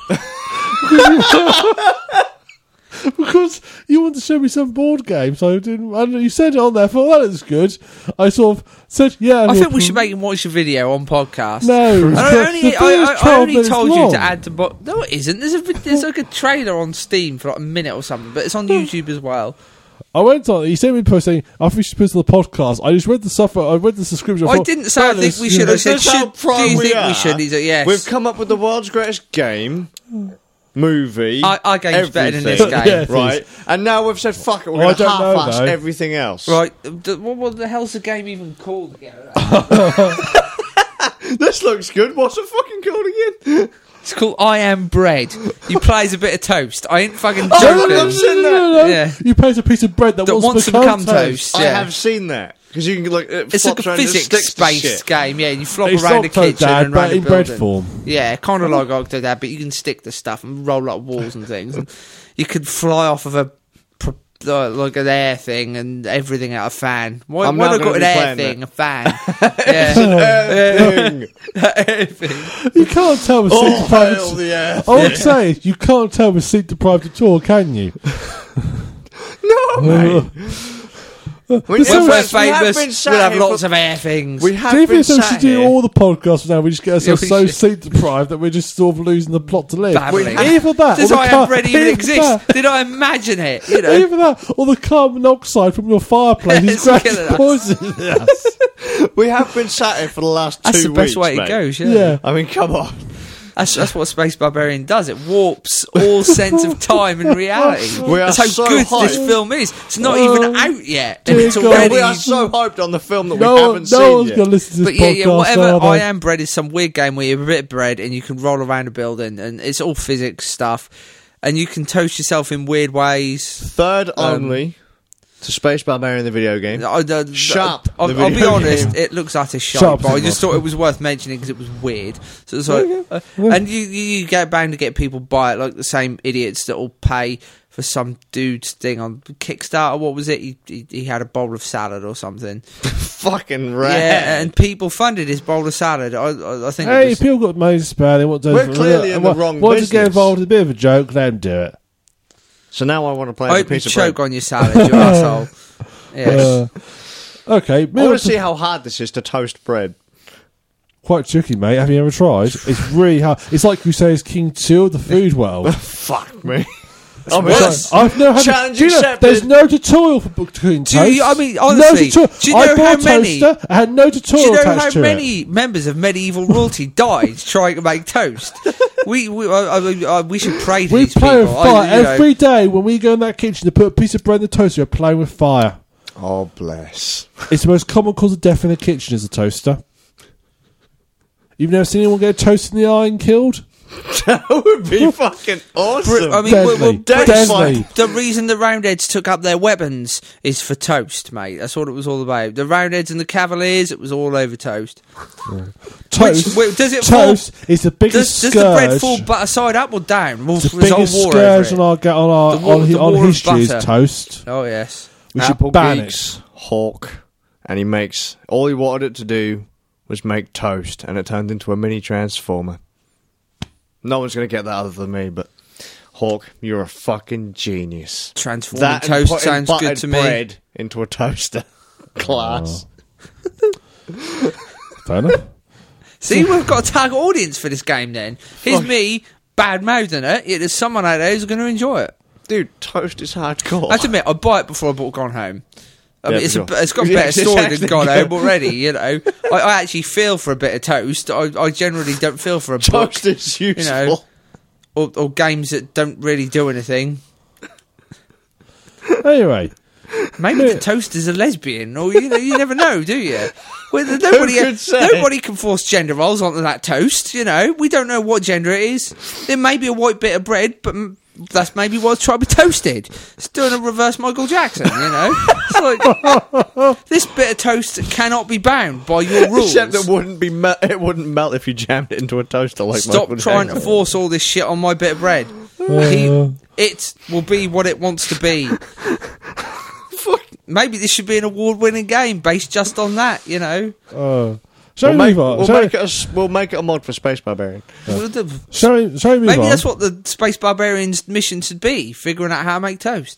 Because you wanted to show me some board game, so I don't know, you said it on there. I thought, that looks good. I sort of said, yeah. I think we should make him watch the video on podcast. No. I only told you to add to... No, it isn't. There's like a trailer on Steam for like a minute or something, but it's on YouTube as well. I went on. He sent me a post saying, "After we should put it to the podcast." I just read the stuff. I read the subscription. I didn't say I think we should. I said, Is this how do prime you we think are? we should? He's like, yes. We've come up with the world's greatest game, movie. Our game's better than this everything, game. Yeah, it right? is. And now we've said, fuck it, we're Well, going to I don't know, half-ass though. everything else. Right. What the hell's the game even called again? This looks good. What's it fucking called again? It's called I Am Bread. You play as a bit of toast. I ain't fucking Oh, joking. I've seen that. Yeah. You place a piece of bread that wants to become toast. I Yeah. have seen that. Because you can, like, It's like a physics-based game, yeah. You flop It's around the kitchen Octodad, and but around the in bread building. form. Yeah, kind of like Octodad, but you can stick the stuff and roll up walls and things. And you could fly off of like an air thing and everything out of a fan. Why I'm not not got gonna an be air playing thing, that. a fan? Yeah. Air thing. You can't tell with sleep Oh, deprived. hell yeah. I would say you can't tell with sleep deprived at all, can you? No, mate. When This we're is- we have famous, been sat we'll have here lots for- of air things. We have Do you been think we sat should do here. all the podcasts now? We just get ourselves Yeah, we so should. sleep deprived that we're just sort of losing the plot to live. Babbling. Either that, Does or the I Am Bread even either exist? that- Did I imagine it? You know. Either that, or the carbon monoxide from your fireplace is It's gradually killing us. poisoning us. We have been sat here for the last 2 That's the weeks, best way mate. it goes, Yeah. I mean, come on. That's what Space Barbarian does. It warps all sense of time and reality. We are That's how so good this hyped. film is. It's not even out yet, and dear it's God. already. We are so hyped on the film that we No, haven't no seen one's yet. going to listen to But this yeah, podcast. whatever. are they? I Am Bread is some weird game where you have a bit of bread and you can roll around a building, and it's all physics stuff, and you can toast yourself in weird ways. Third only to Space Barbarian, the video game. Sharp, I'll the be video honest, game. it looks utter shite, Sharp's but I the just boss. thought it was worth mentioning because it was weird. So it's like, and you get bound to get people buy it, like the same idiots that will pay for some dude's thing on Kickstarter. What was it? He had a bowl of salad or something. Fucking rad. Yeah, and people funded his bowl of salad. I think. Hey, it was, people got money to spare. They want to. We're clearly in the wrong Want to get business. involved in a bit of a joke? Let them do it. So now I want to play I as a hope you piece of choke bread. on your salad, you asshole. Yes. Okay, I want to see how hard this is to toast bread. quite tricky, mate. Have you ever tried? It's really hard. It's like Crusaders King 2 of the food world. Fuck me. worse. I've never had. Challenge Do you know, accepted. there's no tutorial for cooking Do toast. you- I mean, honestly, no tutorial. do you I know bought how a many- toaster. I had no Do tutorial you know attached how to many members of medieval royalty died trying to make toast? We should pray to We these play with people. fire every day when we go in that kitchen to put a piece of bread in the toaster. We're playing with fire. Oh, bless. It's the most common cause of death in the kitchen is a toaster. You've never seen anyone get a toast in the eye and killed? That would be fucking awesome. I mean, Deadly. Deadly. The reason the Roundheads took up their weapons is for toast, mate. That's what it was all about. The Roundheads and the Cavaliers, it was all over toast. Toast. Does it Toast is the biggest Does scourge. the bread fall butter side up or down? Well, It's the there's a whole biggest war over scourge it. on The war of history is butter. toast. Oh yes. We should Apple ban Geeks, Hawk, and he makes... All he wanted it to do was make toast, and it turned into a mini transformer. No one's going to get that other than me, but... Hawk, you're a fucking genius. Transforming That and toast putting sounds good buttered to me. bread into a toaster. Class. Fair enough. See, we've got a target audience for this game then. Here's me bad-mouthing it. There's someone out there who's going to enjoy it. Dude, toast is hardcore. I have to admit, I buy it before I bought Gone Home. I Yeah, mean, for sure. it's got a Yeah, better it's story actually than Gone good. Home already, you know. I actually feel for a bit of toast. I generally don't feel for a book, Toast is useful. know. or games that don't really do anything. Anyway, Maybe the toast is a lesbian, or you never know, do you? Well, could say? nobody can force gender roles onto that toast. You know, we don't know what gender it is. It may be a white bit of bread, but that's maybe why it's trying to be toasted. It's doing a reverse Michael Jackson, It's like, this bit of toast cannot be bound by your rules. Except it wouldn't melt if you jammed it into a toaster like Stop Michael trying Jackson. to force all this shit on my bit of bread. It will be what it wants to be. Maybe this should be an award-winning game based just on that, Shall we move on? We'll make it a mod for Space Barbarian. Shall we move Maybe on? that's what the Space Barbarian's mission should be, figuring out how to make toast.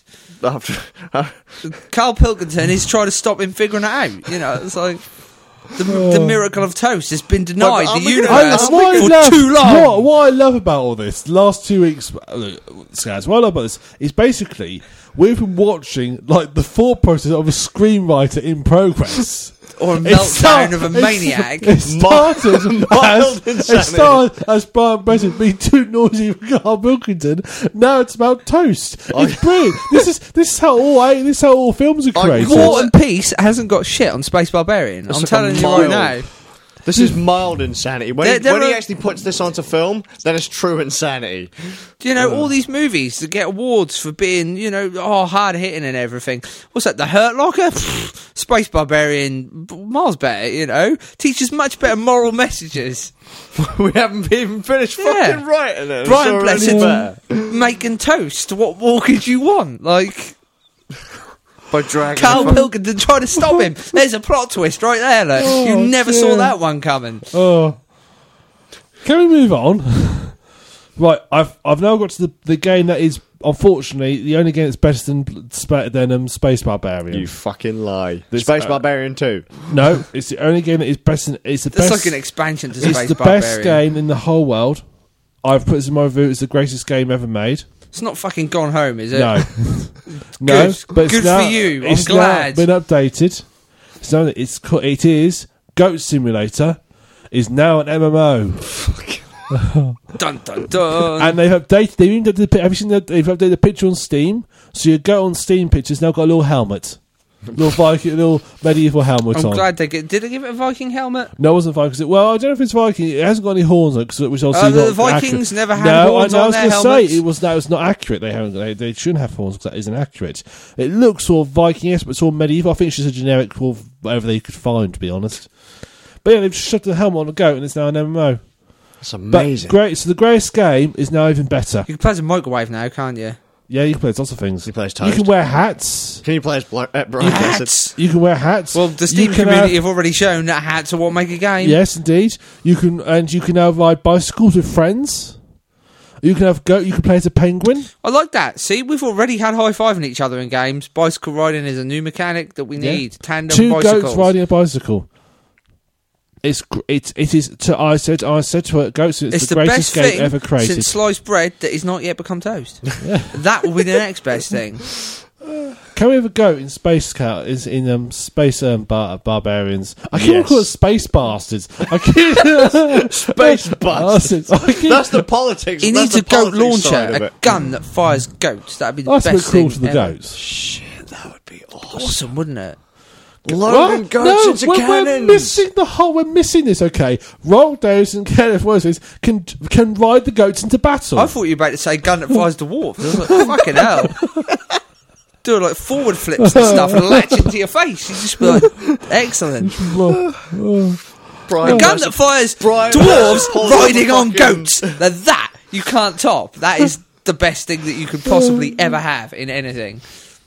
Carl Pilkington is trying to stop him figuring it out. It's like the miracle of toast has been denied the universe for too long. What I love about all this, the last 2 weeks, Skaz, what I love about this is basically we've been watching like the thought process of a screenwriter in progress. Or a meltdown of a maniac. It started as Brian Blessed being too noisy for Carl Pilkington. Now it's about toast. It's brilliant. This is how all films are created. War and Peace hasn't got shit on Space Barbarian. I'm telling you right now. This is mild insanity. When he actually puts this onto film, then it's true insanity. All these movies that get awards for being, hard hitting and everything. What's that? The Hurt Locker? Space Barbarian, miles better. Teaches much better moral messages. We haven't even finished fucking writing it. Brian Blessed making toast. What more could you want? By dragging Carl Pilkington trying to stop him. There's a plot twist right there. Look. You never saw that one coming. Oh, can we move on? Right, I've now got to the game that is unfortunately the only game that's better than Space Barbarian. You fucking lie. Space Barbarian 2. No, it's the only game that is better. It's like an expansion to Space Barbarian. It's the best game in the whole world. I've put this in my review. It's the greatest game ever made. It's not fucking Gone Home, is it? No. No, but good for you. I'm glad. It's been updated. It is Goat Simulator is now an MMO. Dun dun dun. And they've updated. They've updated the picture on Steam. So your Goat on Steam picture's now got a little helmet. Little medieval helmet on. I'm glad they did they give it a Viking helmet? No, it wasn't Viking. I don't know if it's Viking. It hasn't got any horns on it, which obviously the Vikings never had horns on their helmets. I was going to say it was not accurate. They shouldn't have horns because that isn't accurate. It looks sort of Viking-esque, but sort of medieval. I think it's just a generic whatever they could find, to be honest. But yeah, they've shoved the helmet on a goat, and it's now an MMO. That's amazing. But great. So the greatest game is now even better. You can play as a microwave now, can't you? Yeah, you can play lots of things. You play as toast. You can wear hats. Can you play as Brian hats? You can wear hats. Well, the Steam community have already shown that hats are what make a game. Yes, indeed. You can now ride bicycles with friends. You can play as a penguin. I like that. See, we've already had high-fiving each other in games. Bicycle riding is a new mechanic that we need. Yeah. Tandem Two bicycles. Goats riding a bicycle. It is. I said to it, Goats. It's the greatest game ever created since sliced bread that is not yet become toast. That will be the next best thing. Can we have a goat in Space Barbarians? I keep calling it Space Bastards. Space Bastards. That's the politics. He needs a goat launcher, a gun that fires goats. That'd be the best thing. That's a bit cruel to the goats. Shit, that would be awesome, wouldn't it? Loading goats into cannons. We're missing this. Okay, Roll Davis and Kenneth Wilson can ride the goats into battle. I thought you were about to say gun that fires the dwarf. I was like, fucking hell. Do like forward flips and stuff and latch into your face. You just be like, excellent. A gun that fires dwarves riding on goats. Now that you can't top. That is the best thing that you could possibly ever have in anything.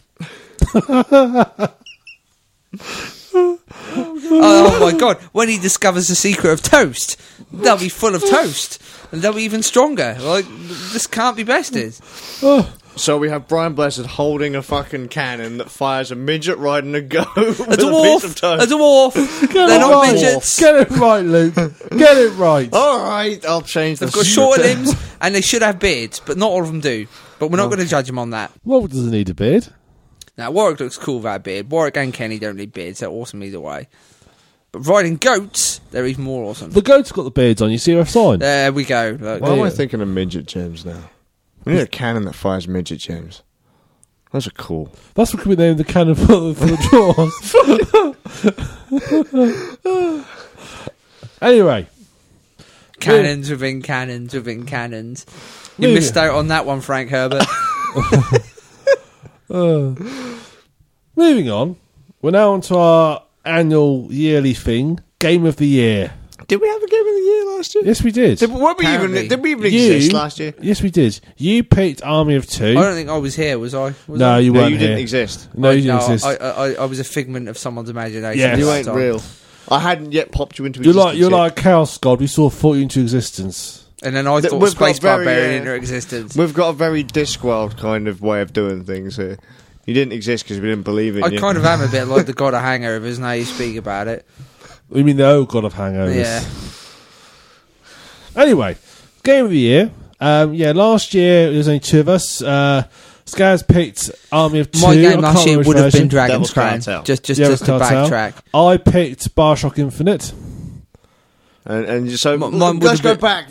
Oh my god, when he discovers the secret of toast, they'll be full of toast and they'll be even stronger. Like, this can't be bested. So we have Brian Blessed holding a fucking cannon that fires a midget riding a goat with a dwarf. They're not midgets. Get it right, Luke. Get it right. Alright, I'll change the They've got shorter limbs and they should have beards, but not all of them do. But we're not going to judge them on that. Warwick doesn't need a beard. Now, Warwick looks cool without a beard. Warwick and Kenny don't need beards. They're awesome either way. But riding goats, they're even more awesome. The goats got the beards on. You see our sign? There we go. Look, why am I thinking of midget gems now? We need a cannon that fires midget gems. Those are cool. That's what could be named the cannon for the drawers. Anyway. Cannons within cannons within cannons. You missed out on that one, Frank Herbert. Moving on, we're now on to our annual yearly thing, Game of the Year. Did we have a Game of the Year last year? Yes, we did. Did we even exist last year? Yes, we did. You picked Army of Two. I don't think I was here, was I? No, you No, weren't you here. didn't exist. No, you didn't exist. I was a figment of someone's imagination. Yes. at You that ain't time. real. I hadn't yet popped you into You're existence. like you're yet. like a chaos god. We saw thought you into existence. And then I thought We've got Space very, Barbarian into existence. We've got a very Discworld kind of way of doing things here. You didn't exist because we didn't believe in I you. kind of am a bit like the god of hangovers now you speak about it. You mean the old god of hangovers? Yeah. Anyway, Game of the Year. Last year there was only two of us. Skaz picked Army of Two. My I game can't last year remember which would have version. been Dragon's Devil's Crown. Cartel. Just Devil's to Cartel. backtrack. I picked Bioshock Infinite. And so Mine let's would've go been- back.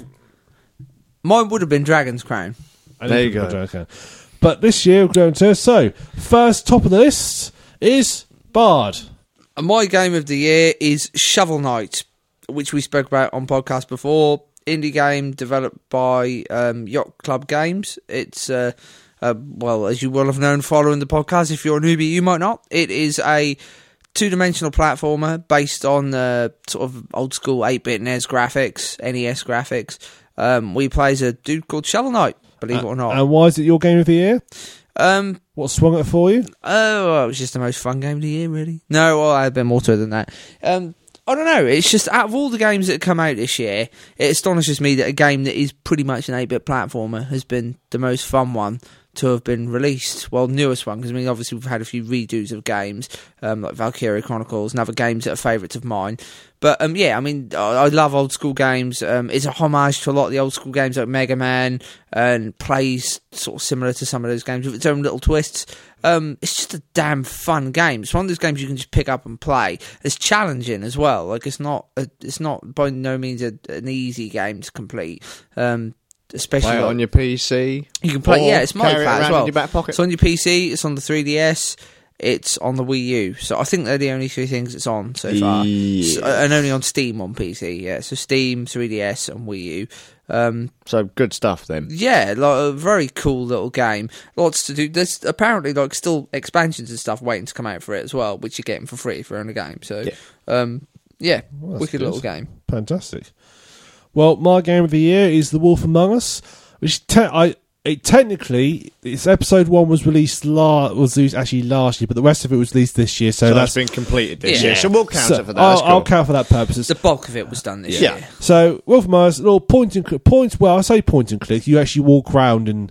Mine would have been Dragon's Crown. There you go. Okay. But this year we're going to. So, first top of the list is Bard. And my game of the year is Shovel Knight, which we spoke about on podcast before. Indie game developed by Yacht Club Games. It's well, as you will have known following the podcast. If you're a newbie, you might not. It is a two-dimensional platformer based on sort of old school 8-bit NES graphics, NES graphics. We play as a dude called Shovel Knight, believe it or not. And why is it your Game of the Year? Um, What swung it for you? Oh, it was just the most fun game of the year, really. No, well, I had a bit more to it than that. I don't know. It's just out of all the games that have come out this year, it astonishes me that a game that is pretty much an 8-bit platformer has been the most fun one to have been released. Well, newest one, because I mean, obviously we've had a few redos of games, like Valkyria Chronicles and other games that are favourites of mine. But yeah, I mean, I love old school games. It's a homage to a lot of the old school games like Mega Man, and plays sort of similar to some of those games with its own little twists. It's just a damn fun game. It's one of those games you can just pick up and play. It's challenging as well. Like it's not by no means an easy game to complete. Especially Play it like, on your PC. you can play. or Yeah, it's carry it multiplayer around as well. in your back pocket. It's on your PC. It's on the 3DS. It's on the Wii U. So I think they're the only three things it's on so far. Yeah. So, and only on Steam on PC. Yeah, so Steam, 3DS, and Wii U. So good stuff then. Yeah, like a very cool little game. Lots to do. There's apparently like still expansions and stuff waiting to come out for it as well, which you're getting for free if you're on a game. So, Well, that's wicked good. little game. Fantastic. Well, my Game of the Year is The Wolf Among Us, which technically, its episode 1 was released actually last year, but the rest of it was released this year. So that's that's been completed this Yeah. year. So we'll count it for that. I'll, That's cool. I'll count for that purpose. The bulk of it was done this Yeah. year. So Wolf Among Us, little point and click. Well, I say point and click. You actually walk around and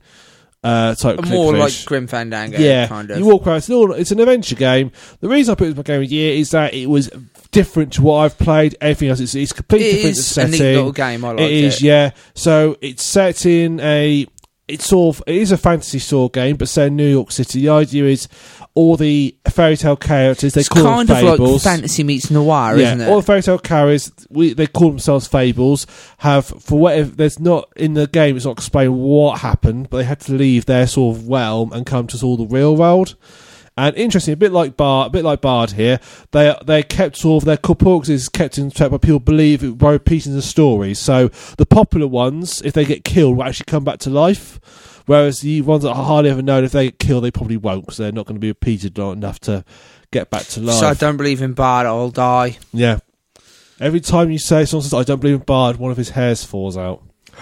type click More like finish. Grim Fandango, Yeah, kind of. you walk around. It's an adventure game. The reason I put it as my game of the year is that it was different to what I've played. Everything else, it's completely It different is setting. a neat little game. I like It is, yeah. So it's set in it is a fantasy sort of game, but set in New York City. The idea is all the fairy tale characters, they It's call kind them of like fables. fantasy meets noir, isn't it? All the fairy tale characters, they call themselves fables, have, for whatever, there's not, in the game, it's not explained what happened, but they had to leave their sort of realm and come to sort of the real world. And interesting, a bit like Bard here, they kept sort of their corpus is kept in check, but people believe it by repeating the stories. So the popular ones, if they get killed, will actually come back to life. Whereas the ones that are hardly ever known, if they get killed, they probably won't, because they're not going to be repeated long enough to get back to life. So I don't believe in Bard, I'll die. Yeah. Every time you say someone says, I don't believe in Bard, one of his hairs falls out.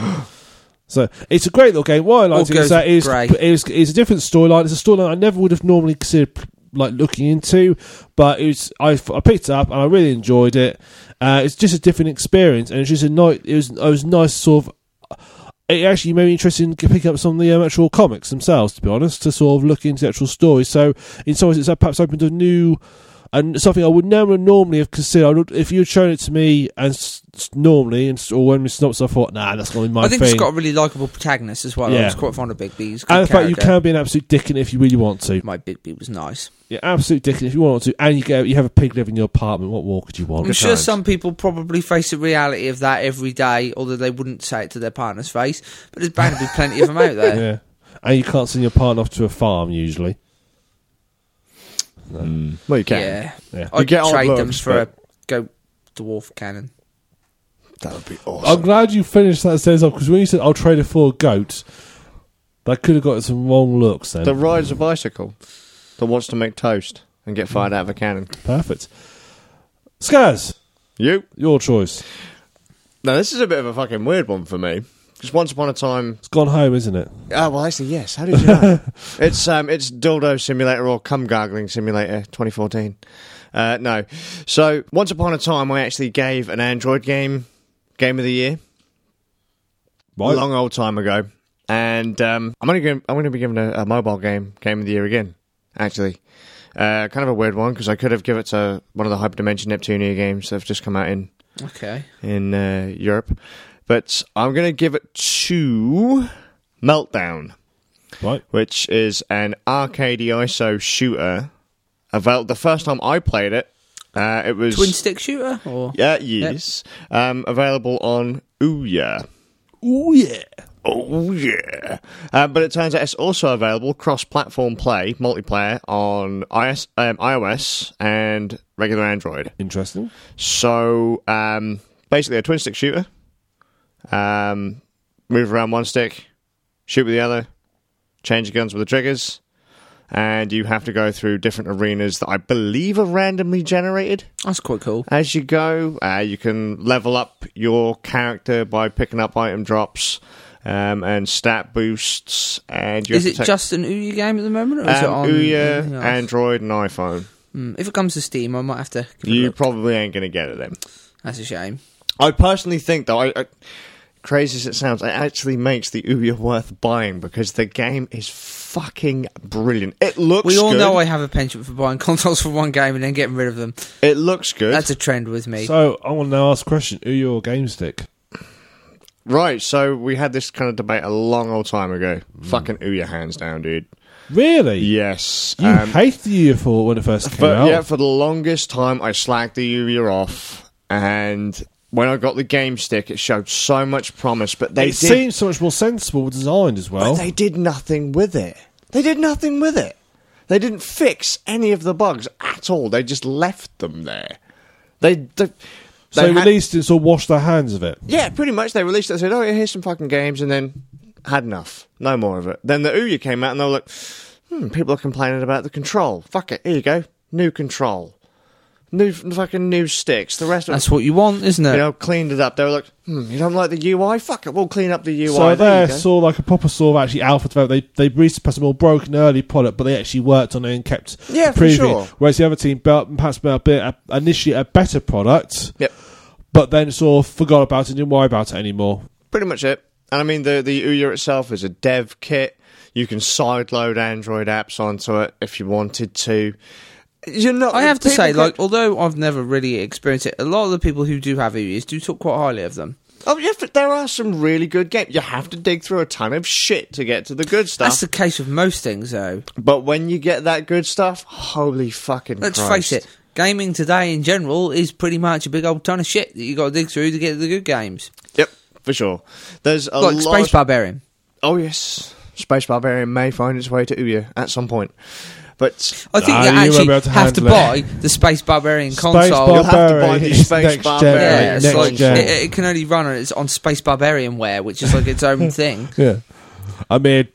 So it's a great little game. What I liked All is that goes grey. it's a different storyline. It's a storyline I never would have normally considered like looking into, but I picked it up and I really enjoyed it. It's just a different experience, and it's just it was nice sort of. It actually made me interested in picking up some of the actual comics themselves, to be honest, to sort of look into the actual stories. So in some ways, it's perhaps opened a new. And something I would never normally have considered. If you had shown it to me normally, or when we synopsis, I thought, nah, that's not my thing. I think it's got a really likeable protagonist as well. Yeah. I was quite fond of Bigby. He's a good And in fact, you character. can be an absolute dick in it if you really want to. My Bigby was nice. Yeah, absolute dick in it if you want to. And you have a pig living in your apartment. What more could you want? I'm sure some people probably face the reality of that every day, although they wouldn't say it to their partner's face. But there's bound to be plenty of them out there. Yeah. And you can't send your partner off to a farm, usually. Well, you can. Yeah. Yeah. I'd You get odd trade them looks, for a but- goat dwarf cannon. That would be I'm awesome. glad you finished that sentence off, because when you said I'll trade it for a goat, that could have got some wrong looks then. That rides a bicycle, that wants to make toast and get fired out of a cannon. Perfect. Skaz, You? your choice. Now, this is a bit of a fucking weird one for me. Because once upon a time... It's gone home, isn't it? Oh, well, actually, yes. How did you know? It's Dildo Simulator or Cum Gargling Simulator 2014. No. So, once upon a time, I actually gave an Android Game of the Year. Right. A long old time ago. And I'm going to be given a mobile game of the Year again, actually. Kind of a weird one, because I could have given it to one of the Hyperdimension Neptunia games that have just come out in Europe. But I'm going to give it to Meltdown, Right. which is an arcade ISO shooter. The first time I played it, it was... Twin stick shooter? Or? Yeah, yes. Available on Ouya. Oh, yeah. Oh, yeah. But it turns out it's also available cross-platform play, multiplayer, on iOS and regular Android. Interesting. So, basically a twin-stick shooter. Move around one stick, shoot with the other, change the guns with the triggers, and you have to go through different arenas that I believe are randomly generated. That's quite cool. As you go, you can level up your character by picking up item drops and stat boosts. And you Is have it to just an Ouya game at the moment? Or is it on Ouya, anything else? Android, and iPhone. If it comes to Steam, I might have to give it a You look. probably ain't going to get it then. That's a shame. I personally think, though, crazy as it sounds, it actually makes the Ouya worth buying because the game is fucking brilliant. It looks We all good. know I have a penchant for buying consoles for one game and then getting rid of them. It looks good. That's a trend with me. So, I want to now ask a question. Who your game stick? Right, so we had this kind of debate a long old time ago. Fucking Ouya, hands down, dude. Really? Yes. You hated the UFO when it first came But out. yeah, for the longest time, I slacked the Ouya off, and when I got the game stick, it showed so much promise. But they It seems so much more sensible designed as well. but they did nothing with it. They did nothing with it. They didn't fix any of the bugs at all. They just left them there. They so they had- released it, so washed their hands of it. Yeah, pretty much. They released it and said, oh, here's some fucking games, and then had enough. No more of it. Then the Ouya came out, and they were like, people are complaining about the control. Fuck it, here you go. New control. New sticks. The rest of That's what you want, isn't it? cleaned it up. They were like, you don't like the UI? Fuck it, we'll clean up the UI. So There they're you go. sort of like a proper sort of actually alpha development. They released a more broken early product, but they actually worked on it and kept Yeah, for improving sure. it. Whereas the other team perhaps built initially a better product, Yep, but then sort of forgot about it and didn't worry about it anymore. pretty much it. And I mean, the Ouya itself is a dev kit. You can sideload Android apps onto it if you wanted to. I have to people say, go- like, although I've never really experienced it, a lot of the people who do have Ouyas do talk quite highly of them. Oh, yeah, but there are some really good games. You have to dig through a ton of shit to get to the good stuff. That's the case with most things, though. But when you get that good stuff, holy fucking Let's Christ. face it, gaming today in general is pretty much a big old ton of shit that you got to dig through to get the good games. Yep, for sure. There's a Like lot Space of... Barbarian. Oh, yes. Space Barbarian may find its way to Ouya at some point. But I think Nah, you you won't actually be able to have to handle buy the Space Barbarian Space console. You'll have to buy Barbarian the is Space next Barbarian. gen. Yeah, it's next like, gen. it can only run on it's on Space Barbarian Ware, which is like its own thing. Yeah. I made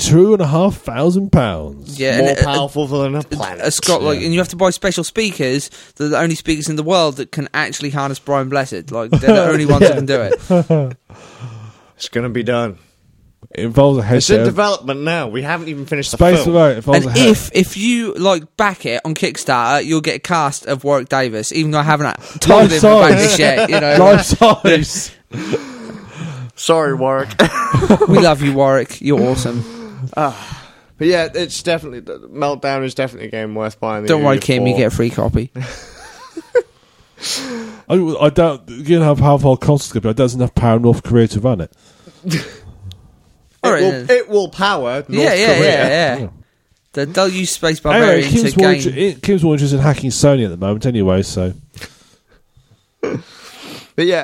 £2,500. Yeah, more and powerful than a planet. it's got like, Yeah. and you have to buy special speakers. They're the only speakers in the world that can actually harness Brian Blessed. Like they're the only ones that can do it. It's going to be done. It involves a It's in headset. development now. We haven't even finished the Space film. Barbarian involves And a head. if you like back it on Kickstarter, you'll get a cast of Warwick Davis. Even though I haven't told him about this yet, you know. Life size. Sorry, Warwick. We love you, Warwick. You're awesome. But yeah, it's definitely... Meltdown is definitely a game worth buying. Don't worry, Ouya Kim. for. You get a free copy. I doubt, given how powerful consoles could be, I doubt there's enough power in North Korea to run it. All right, It will power North yeah. Korea. They'll use Space Anyway, Barbarian to gain. Kim's more interested in hacking Sony at the moment anyway, so... But yeah,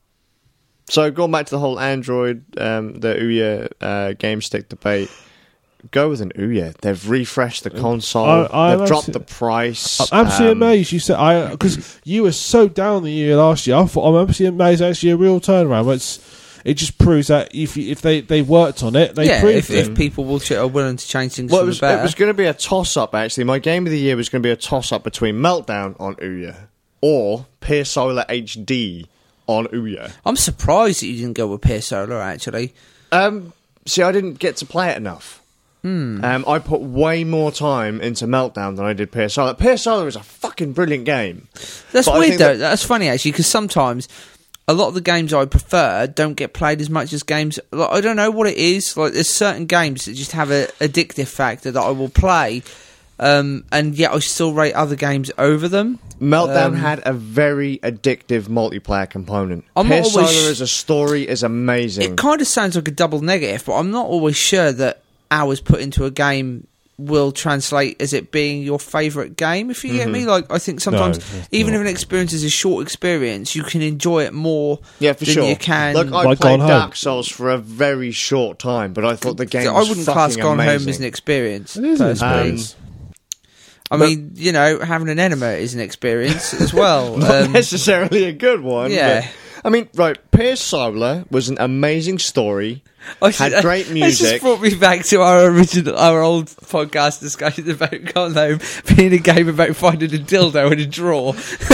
so going back to the whole Android, the Ouya game stick debate, go with an Ouya. They've refreshed the console. I'm They've dropped the price. I'm absolutely amazed. You said because you were so down the year last year. I thought I'm absolutely amazed. Actually, a real turnaround. It just proves that if they worked on it, they proved it. If people are willing to change things Well, for the better. it was going to be a toss-up, actually. My game of the year was going to be a toss-up between Meltdown on Ouya or Pier Solar HD on Ouya. I'm surprised that you didn't go with Pier Solar, actually. See, I didn't get to play it enough. I put way more time into Meltdown than I did Pier Solar. Pier Solar is a fucking brilliant game. That's weird, though. That's funny, actually, because sometimes a lot of the games I prefer don't get played as much as games. Like, I don't know what it is. Like, there's certain games that just have an addictive factor that I will play, and yet I still rate other games over them. Meltdown had a very addictive multiplayer component. I'm Pier not always Solar as a story is amazing. It kind of sounds like a double negative, but I'm not always sure that hours put into a game will translate as it being your favourite game, if you get me. Like, I think sometimes, even if an experience is a short experience, you can enjoy it more for than sure. you can. Look, I played Dark Souls for a very short time, but I thought the game was I wouldn't class Gone amazing. Home as an experience. It is an experience. I mean, you know, having an enema is an experience as well. Not necessarily a good one. Yeah. But, I mean, right, Pier Solar was an amazing story, had great It music. just brought me back to our old podcast discussion about Gone Home being a game about finding a dildo in a drawer.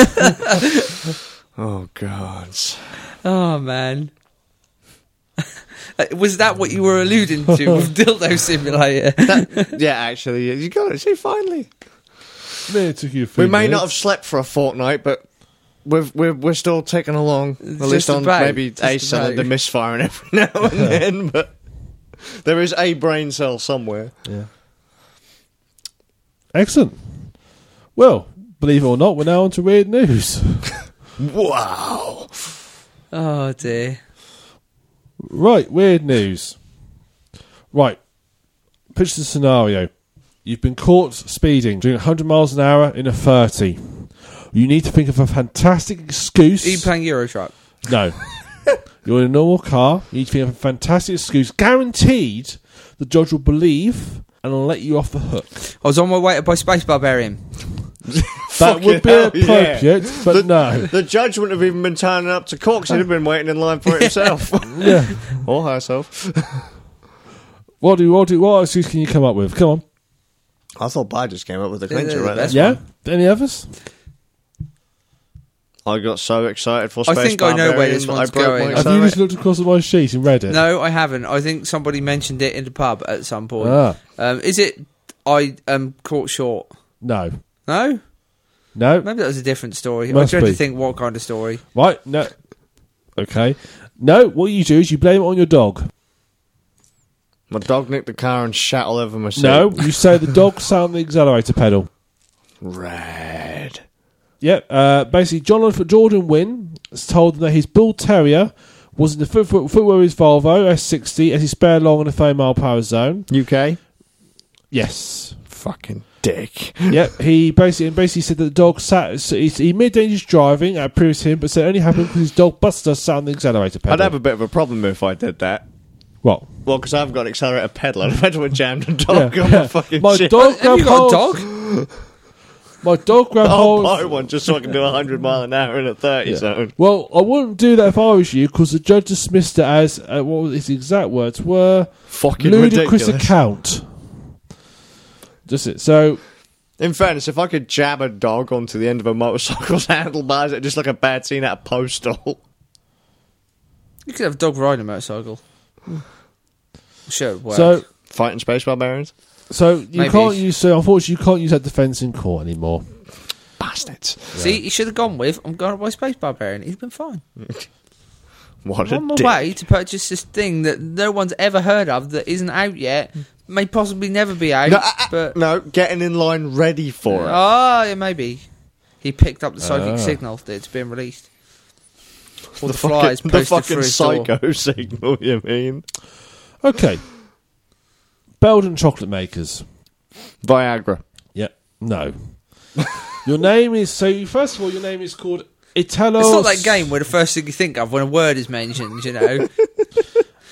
Oh, God. Oh, man. Was that what you were alluding to with Dildo Simulator? Yeah, actually, you got it. See, finally. It took you a few We may minutes. not have slept for a fortnight, but we're still ticking along. At least on about, maybe a cell of the misfiring every now and then, but there is a brain cell somewhere. Yeah. Excellent. Well, believe it or not, we're now on to weird news. Wow. Oh, dear. Right, weird news. Right, picture the scenario. You've been caught speeding, doing 100 miles an hour in a 30. You need to think of a fantastic excuse. Are you playing Euro Truck? No. You're in a normal car. You need to think of a fantastic excuse. Guaranteed the judge will believe and will let you off the hook. I was on my way to buy Space Barbarian. That would be hell, appropriate, but no. The judge wouldn't have even been turning up to court 'cause he'd have been waiting in line for it himself. Yeah. Or herself. What excuse can you come up with? Come on. I thought Bar just came up with the They're clincher the right there. best. Yeah? Any others? I got so excited for I Space think I know where Barbarian this that one's I broke going. my Have you stomach. just looked across at my sheet and read it? No, I haven't. I think somebody mentioned it in the pub at some point. Ah. Is it I am caught short? No. No? No? Maybe that was a different story. I Must tried to be. think what kind of story. Right? No. Okay. No, what you do is you blame it on your dog. My dog nicked the car and shat all over my seat. No, you say the dog sat on the accelerator pedal. Red. Yep. Basically, Jordan Wynn has told them that his Bull Terrier was in the footwear of his Volvo S60 as he sped along in a 30 mile per hour zone. UK? Yes. Fucking dick. Yep. He basically said that the dog sat. He made dangerous driving at previous him, but said it only happened because his dog Buster sat on the accelerator pedal. I'd have a bit of a problem if I did that. What? Well, because I haven't got an accelerator pedal. I'd have had to have jammed a dog Yeah. on my fucking My shit. dog Have you grabbed got a hold- dog? My dog grabbed I'll hold. buy one just so I can do 100 mile an hour in a 30 zone. Well, I wouldn't do that if I was you, because the judge dismissed it as what was his exact words were Fucking ludicrous ridiculous. account. Just it. So In fairness, if I could jab a dog onto the end of a motorcycle's handlebars, it'd just like a bad scene out of Postal. You could have a dog riding a motorcycle. Sure, it would work. so Fighting Space Barbarians? you Maybe. can't use. So unfortunately, you can't use that defence in court anymore. Bastards. See, you should have gone with, I'm going to buy Space Barbarian. He's been fine. What I'm a on my dick. way to purchase this thing that no one's ever heard of, that isn't out yet, may possibly never be out, No, but... no, getting in line ready for it. Oh, yeah, maybe. He picked up the psychic signal that it's been released. Or the flies the posted fucking through his door. psycho signal, you mean? Okay. Belgian chocolate makers. Viagra. Yep. No. Your name is first of all, your name is called Italo. It's not that game where the first thing you think of when a word is mentioned, you know.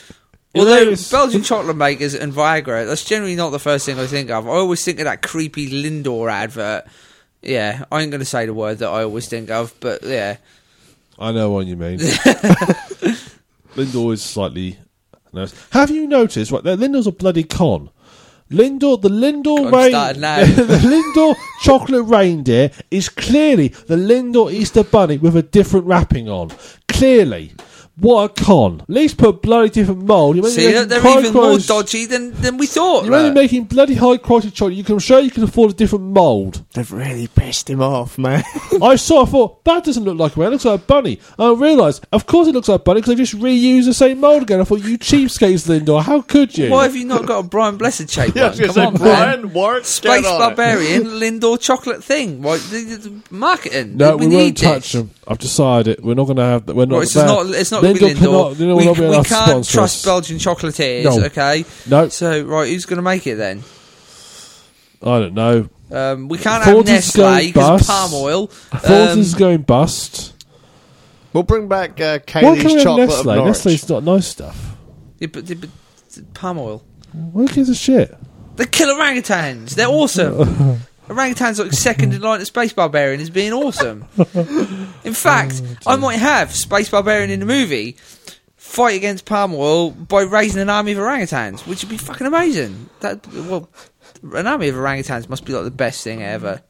Although hilarious. Belgian chocolate makers and Viagra, that's generally not the first thing I think of. I always think of that creepy Lindor advert. Yeah, I ain't going to say the word that I always think of, but yeah. I know what you mean. Lindor is slightly nice. Have you noticed? Right, Lindor's a bloody con. The Lindor started now. the Lindor chocolate reindeer is clearly the Lindor Easter bunny with a different wrapping on. Clearly. What a con. At least put a bloody different mould. See, they're even more dodgy than we thought. You're only making bloody high quality chocolate. I'm sure you can afford a different mould. They've really pissed him off, man. I thought, that doesn't look like a bunny. It looks like a bunny. And I realised, of course it looks like a bunny because they just reused the same mould again. I thought, you cheapskates, Lindor. How could you? Why have you not got a Brian Blessed shape Yeah, I one? was gonna Come say, on, Brian, man. Warren, Space get on Barbarian Lindor chocolate thing. Why, the marketing. No, we need won't this. touch them. I've decided we're not going to have. We're not. Right, it's not going to be Lindor. We can't trust us. Belgian chocolatiers, No. okay? No. So, right, who's going to make it then? I don't know. We can't have Nestle because of palm oil. Thornton's going bust. We'll bring back Why can't Kaylee's we have chocolate of Nestle? Norwich. Nestle's not nice stuff. Yeah, but palm oil. Who gives a shit? They kill orangutans. They're awesome. Orangutans like second in line to Space Barbarian as being awesome. In fact, I might have Space Barbarian in the movie fight against palm oil by raising an army of orangutans, which would be fucking amazing. An army of orangutans must be like the best thing ever.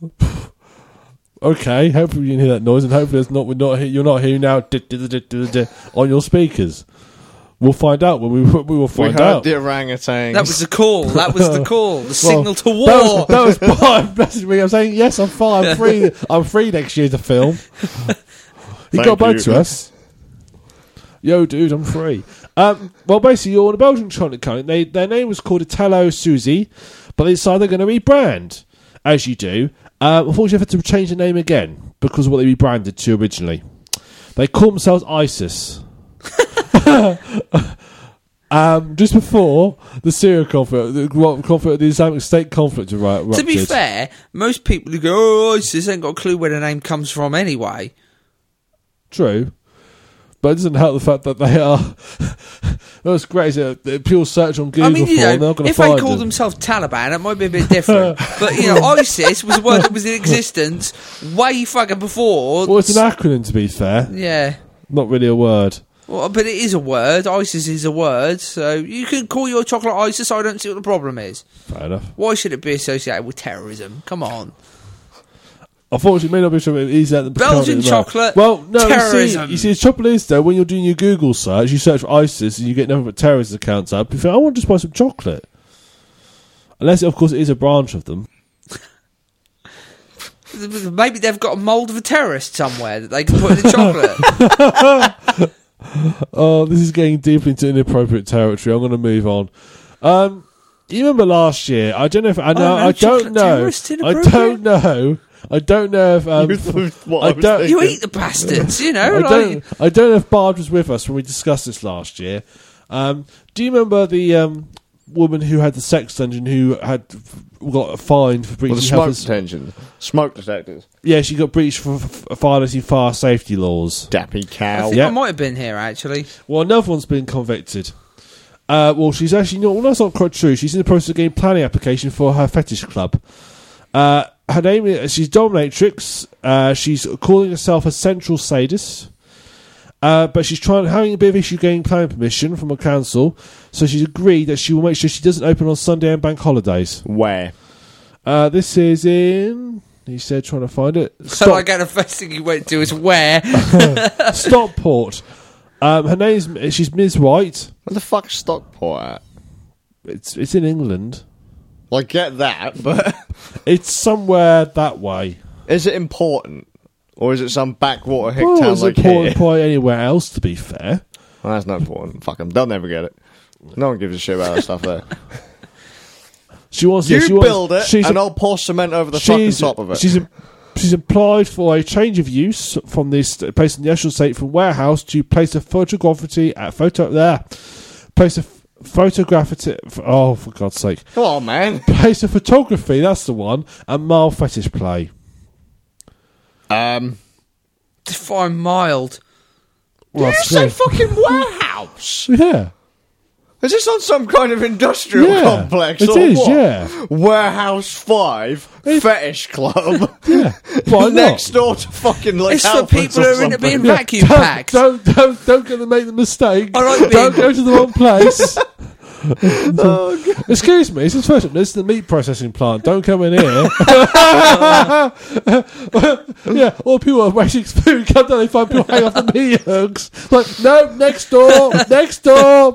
Okay, hopefully you can hear that noise, and hopefully you're not hearing now on your speakers. We'll find out when we will find we heard out. the orangutans. That was the call. That was the call. The signal to war. That was Brian blessing me. I'm saying yes, I'm fine. I'm free. I'm free next year to film. He got back to us. Yo, dude, I'm free. Well, basically, you're on a Belgian chocolate company. Their name was called Italo Suzy, but they decided they're going to rebrand, as you do. Unfortunately, they had to change the name again because of what they rebranded to originally. They call themselves ISIS. Just before the Syria conflict, the Islamic State conflict erupted. To be fair, most people who go, "Oh, ISIS," ain't got a clue where the name comes from anyway. True. But it doesn't help the fact that they are. That's great. People search on Google I mean, for them, they're not going to if find they called them. themselves Taliban, it might be a bit different. But, ISIS was a word that was in existence way fucking before. Well, it's an acronym, to be fair. Yeah. Not really a word. Well, but it is a word. ISIS is a word. So you can call your chocolate ISIS. I don't see what the problem is. Fair enough. Why should it be associated with terrorism? Come on. Unfortunately, it may not be something easy at the Belgian chocolate, well, no, terrorism. You see, the trouble is, though, when you're doing your Google search, you search for ISIS and you get nothing but terrorist accounts up. You think, I want to just buy some chocolate. Unless, of course, it is a branch of them. Maybe they've got a mould of a terrorist somewhere that they can put in the chocolate. Oh, this is getting deep into inappropriate territory. I'm going to move on. You remember last year? I don't know if I know. I don't know. I don't know if You eat the bastards, I don't know if Bard was with us when we discussed this last year. Do you remember the woman who had the sex dungeon who had got fined for breaching smoke detectors? Yeah, she got breached for violating fire safety laws. Dappy cow. I think I might have been here actually. Well, another one's been convicted. Well, she's actually not. Well, that's not quite true. She's in the process of getting planning application for her fetish club. Her name is, she's Dominatrix. She's calling herself a central sadist. But she's having a bit of issue getting planning permission from a council. So she's agreed that she will make sure she doesn't open on Sunday and bank holidays. Where? This is in. He said, trying to find it. So I get the first thing you went to is where? Stockport. Her name's she's Ms. White. Where the fuck's Stockport at? It's in England. Well, I get that, but It's somewhere that way. is it important? Or is it some backwater hick Well, town it's like important here? probably anywhere else, to be fair. Well, that's not important. Fuck them. They'll never get it. No one gives a shit about that stuff there. She wants You she build wants, it, and I'll pour cement over the fucking top of it. She's applied for a change of use from this place in the actual state from warehouse to place a photography at place a photography. Oh, for God's sake! Come on, man. Place of photography. That's the one. And mild fetish play. Define mild. Well, You say fucking warehouse. yeah. Is this on some kind of industrial Yeah, complex? it or is, what? yeah. Warehouse 5 fetish club. Yeah. Why not? Next door to fucking like It's for Halfords people or who are into something. being vacuum packed. Don't go to make the mistake. I like Don't being- go to the wrong place. Oh, God. Excuse me, this is first. This is the meat processing plant. Don't come in here. Yeah, all people are waiting for food. Come down, they find people hang off the meat hooks. Like, no, next door, next door.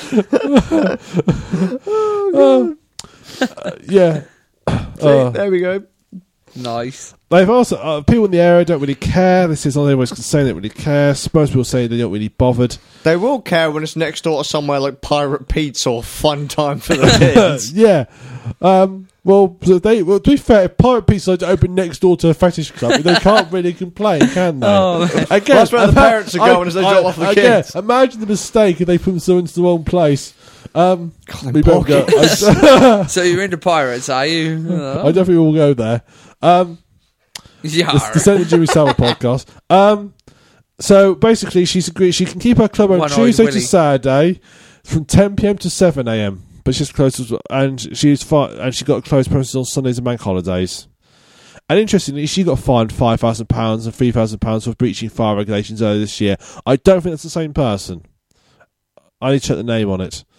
Yeah. See, there we go. Nice. They've also people in the area don't really care. This is all everyone's saying they don't really care. Most people say they don't really bothered. They will care when it's next door to somewhere like Pirate Pizza or Fun Time for the Kids. Yeah. Well, to be fair, if Pirate Pizza to open next door to a fetish club, they can't really complain, can they? Oh, Again, That's where the parents are going as they drop off the again, kids. imagine the mistake if they put them into the wrong place. We poor both go. so you're into pirates, are you? I definitely will go there. Yeah. It's the St. Jimmy Savile podcast. So basically, she's agreed she can keep her club on One-eyed Tuesday to Willie. Saturday from 10 p.m. to 7 a.m. But she's closed, and she's and she got closed premises on Sundays and bank holidays. And interestingly, she got fined £5,000 and £3,000 for breaching fire regulations earlier this year. I don't think that's the same person. I need to check the name on it.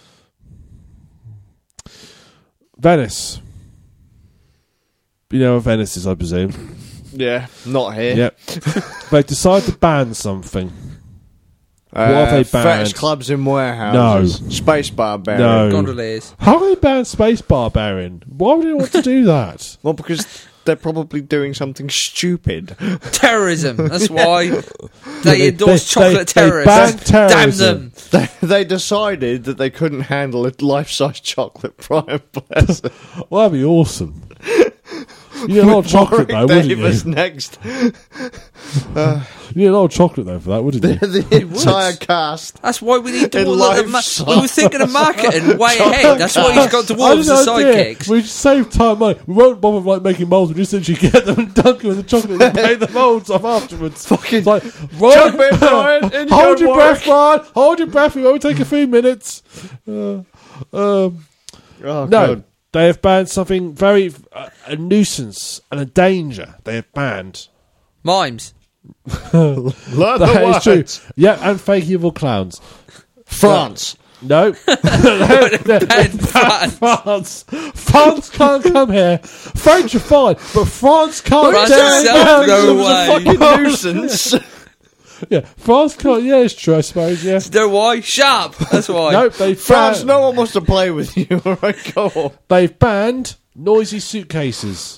Venice. You know what Venice is, I presume. Yeah, not here. Yep. They've decided to ban something. What have they banned? Fetish clubs in warehouses. No. Space Barbarian. No. Gondoliers. How can they ban Space Barbarian? Why would they want to do that? Well, because they're probably doing something stupid. Terrorism. That's why they endorse they chocolate terrorists. ban terrorism. Damn them. They decided that they couldn't handle a life-size chocolate Brian Bless. Well, that'd be awesome. You need a lot of chocolate, though, wouldn't you? Davis next. You need a lot of chocolate, though, for that, wouldn't you? The entire cast. That's why we need to In all life we were thinking of marketing way ahead. That's why he's got dwarves as sidekicks. We save time, money. We won't bother making moulds. We just literally get them and dunk them in the chocolate and take the moulds off afterwards. Fucking It's like, jump in, Brian. In you hold go, your Brian. breath, Brian. Hold your breath. We only take a few minutes. Oh, No, God. they have banned something very a nuisance and a danger. They have banned. Mimes. Learn That is the true. words. Yeah, and fake evil clowns. France. No, Bad France. France can't come here. French are fine, but France can't. France dare itself, come. no It was way. a fucking nuisance. Yeah, France can't. Yeah, it's true. I suppose. Yeah. You know why? Sharp. That's why. Nope. They France, banned. no one wants to play with you. All right, go on. They've banned noisy suitcases.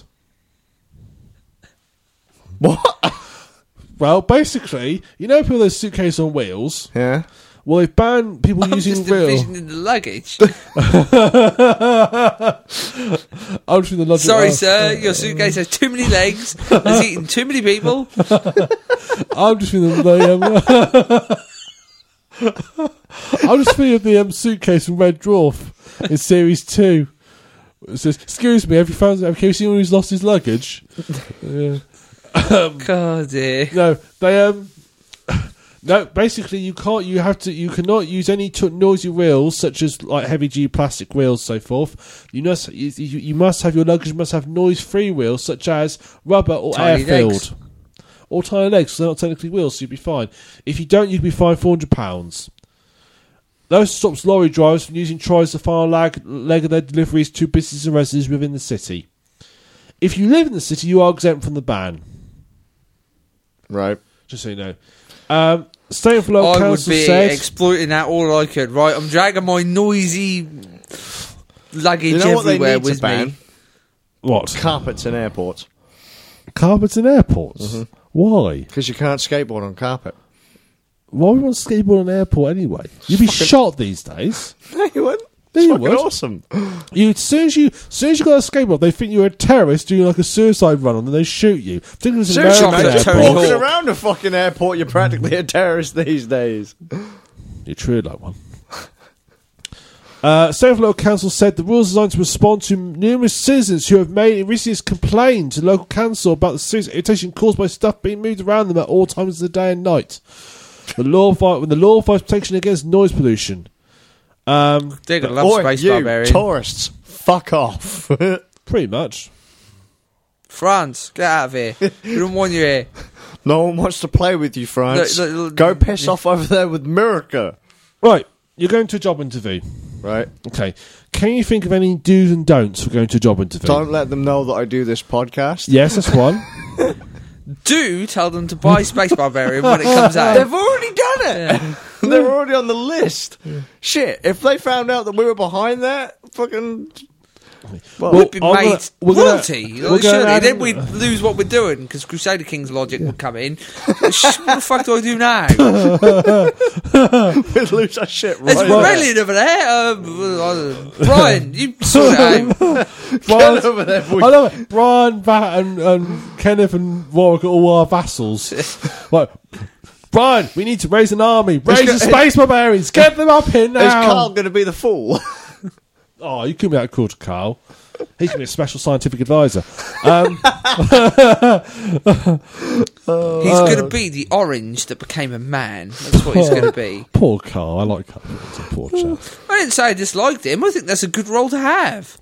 What? Well, basically, you know, people those suitcases on wheels. Yeah. Well, they've banned people I'm using just real. envisioning the luggage. I'm just in the logic. Sorry, sir. Your suitcase has too many legs. Has eaten too many people. I'm just feeling I'm just feeling the suitcase from Red Dwarf in Series 2. It says, "Excuse me, have you seen anyone who's lost his luggage?" Yeah. God, dear. No, they no. Basically, you can't. You cannot use any noisy wheels, such as like heavy G plastic wheels, so forth. You must have your luggage must have noise-free wheels, such as rubber or Tiny air-filled. legs. Or tiny legs, so they're not technically wheels, so you'll be fine. If you don't, you'll be fined £400. Those stops lorry drivers from using trolleys to final leg of their deliveries to businesses and residents within the city. If you live in the city, you are exempt from the ban. Right. Just so you know. State of Local I would Council be said... exploiting that all I could. Right, I'm dragging my noisy luggage You know what they everywhere need to with ban? me. What? Carpets in airports. Carpets in airports? Why? Because you can't skateboard on carpet. Why would you want to skateboard in an airport anyway? You'd be shot these days. No, you wouldn't. No, It's you fucking would. awesome. As soon as you got a skateboard, they think you're a terrorist doing like a suicide run on them, they shoot you. Particularly in Seriously, American mate, just Tony airports. walking Hawk. around a fucking airport, you're practically a terrorist these days. You're treated like one. State of Local Council said the rules are designed to respond to numerous citizens who have made recently complained to local council about the serious irritation caused by stuff being moved around them at all times of the day and night. When the law fights protection against noise pollution. They're gonna love Space you Barbarian. tourists, fuck off. Pretty much. France, get out of here. We don't want you here. No one wants to play with you, France. Go piss off over there with Miraca. Right, you're going to a job interview. Right. Okay. Can you think of any do's and don'ts for going to a job interview? Don't let them know that I do this podcast. Yes, that's one. Do tell them to buy Space Barbarian when it comes out. They've already done it. They're already on the list. Shit, if they found out that we were behind that, fucking... Well, We'd be I'm made gonna- we're gonna- royalty. we're gonna Surely. add- Then we'd lose what we're doing because Crusader King's logic would come in. What the fuck do I do now? we'd lose our shit right There's now. Brilliant over there. Brian, you sort it out. Get over there, boy. I love it. Brian, Bat, and Kenneth and Warwick are all our vassals. Like, Brian, we need to raise an army. Raise the Space Barbarians. Get them up here now. Is Carl going to be the fool? Oh, you couldn't be that cool to Carl. He's going to be a special scientific advisor. He's going to be the orange that became a man. That's what he's going to be. Poor Carl. I like Carl. He's a poor chap. I didn't say I disliked him. I think that's a good role to have.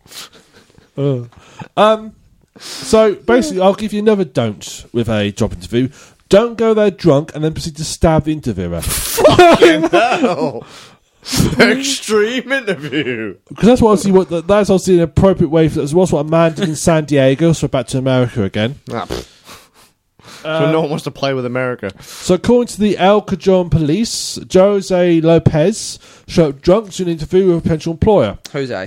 So basically, I'll give you another don't with a job interview. Don't go there drunk and then proceed to stab the interviewer. Fucking hell. Extreme interview. Because that's that's obviously an appropriate way. That's what a man did in San Diego. So back to America again. So no one wants to play with America. So according to the El Cajon police, Jose Lopez showed up drunk to an interview with a potential employer. Jose.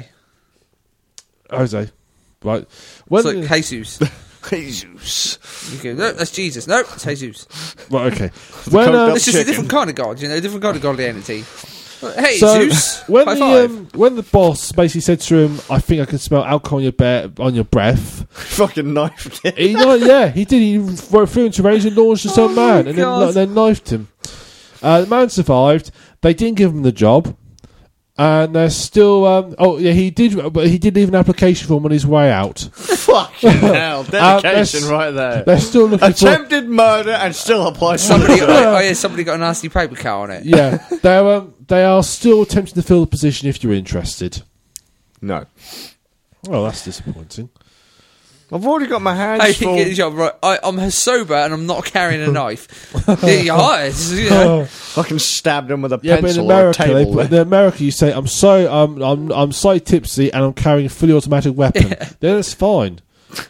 Right. It's like Jesus. Jesus. You go, no, that's Jesus. No, it's Jesus. Right, okay. coked up It's just a chicken. different kind of God, a different kind of godly entity. Hey, So Zeus. when High the five. when the boss basically said to him, "I think I can smell alcohol on your breath," Fucking knifed it. he he did. He flew into range and launched his own man, and God. then knifed him. The man survived. They didn't give him the job, and they're still. He did, but he did leave an application form on his way out. Fucking hell. Dedication that's- right there. They're still looking for. Attempted murder and still applied Somebody got a nasty paper cut on it. Yeah, they are still attempting to fill the position if you're interested. No. Well, that's disappointing. I've already got my hands Hey, full. get the job right. I'm sober and I'm not carrying a knife. You're hired, you know. Fucking stabbed him with a Yeah, but in pencil or a America, table. in America, you say, "I'm sorry, I'm slightly tipsy and I'm carrying a fully automatic weapon." Yeah. Then it's fine.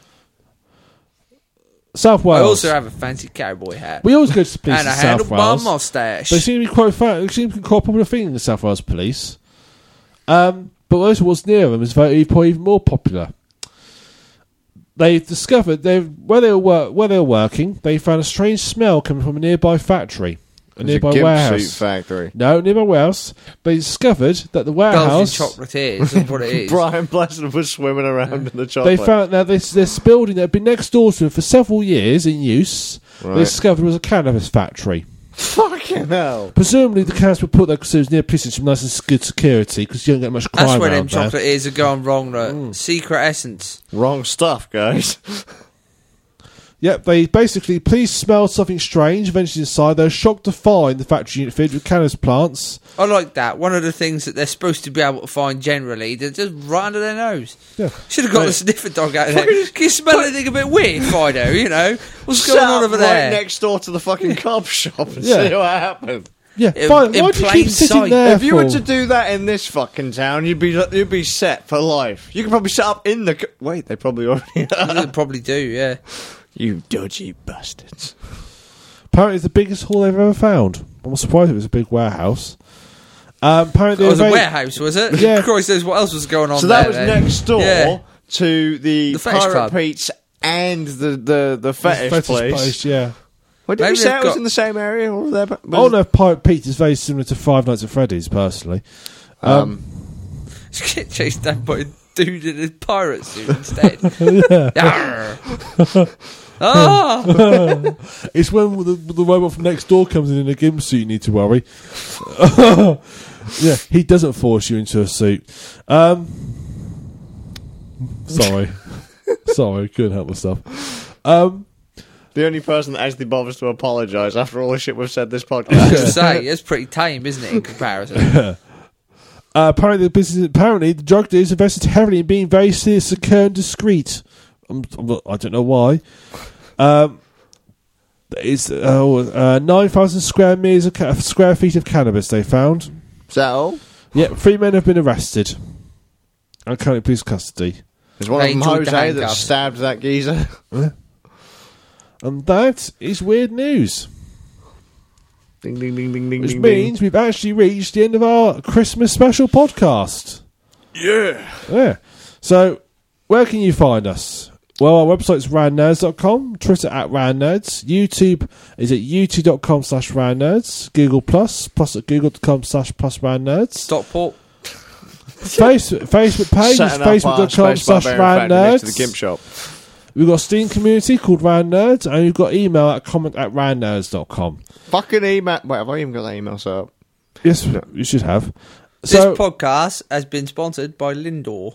South I Wales. also have a fancy cowboy hat. We always go to police And in a South handlebar Wales. mustache. They seem to be quite quite a popular thing in the South Wales police. But those who was near them is probably even more popular. They've discovered where they were working. They found a strange smell coming from a nearby factory, a It's nearby gimp warehouse. suit factory. No, nearby warehouse. They discovered that the Belgian warehouse. chocolatiers is what it is. Brian Blessed was swimming around in the They chocolate. found now this building that had been next door to them for several years in use. Right. They discovered was a cannabis factory. Fucking hell. Presumably, the cannabis were put there because it was near prison, some nice and good security because you don't get much crime That's where them around there. chocolatiers are going wrong. Right? Secret essence. Wrong stuff, guys. Yep, they basically police smelled something strange. Eventually, inside, they were shocked to find the factory unit filled with cannabis plants. I like that. One of the things that they're supposed to be able to find generally, they're just right under their nose. Yeah. Should have got the sniffer dog out of there. Can you smell anything a bit weird, Fido? You know? What's Set going on up over right there? next door to the fucking cob shop and Yeah. see what happened. Yeah, In- fine. in Why do you plain keep sitting sight. there? If you were for? to do that in this fucking town, you'd be set for life. You could probably set up in the... Wait, they probably already... They probably do, yeah. You dodgy bastards. Apparently, it's the biggest hall they've ever found. I'm surprised it was a big warehouse. Apparently, It was a they- warehouse, was it? Yeah. Christ knows what else was going on So there. that was then. next door Yeah. to the fetish Pirate club. Pete's and the fetish place. Yeah. What did Maybe you say they've it was got- in the same area? Or there, Oh no, Pirate Pete is very similar to Five Nights at Freddy's, personally. Just get chased down by a dude in a pirate suit instead. Yarr. Ah! It's when the robot from next door comes in a gimp suit you need to worry. Yeah, he doesn't force you into a suit. Sorry. Sorry, couldn't help myself. The only person that actually bothers to apologise after all the shit we've said this I was podcast. going to say, it's pretty tame, isn't it, in comparison? Apparently, the drug dealers invested heavily in being very secure and discreet. I don't know why. It's 9,000 square feet of cannabis they found. Is that all? Yeah, 3 men have been arrested and currently in police custody. There's one of them Jose that stabbed that geezer. And that is weird news. Ding, ding, ding, ding, ding, Which ding, means we've actually reached the end of our Christmas special podcast. Yeah. So, where can you find us? Well, our website's randnerds.com, Twitter @randnerds, YouTube is at youtube.com/randnerds, Google plus at google.com/+randnerds. Stockport. Facebook page is facebook.com/randnerds. The Gimp Shop. We've got a Steam community called Randnerds, and we've got email at comment@randnerds.com. Fucking email. Wait, have I even got that email set up? Yes, you should have. This podcast has been sponsored by Lindor.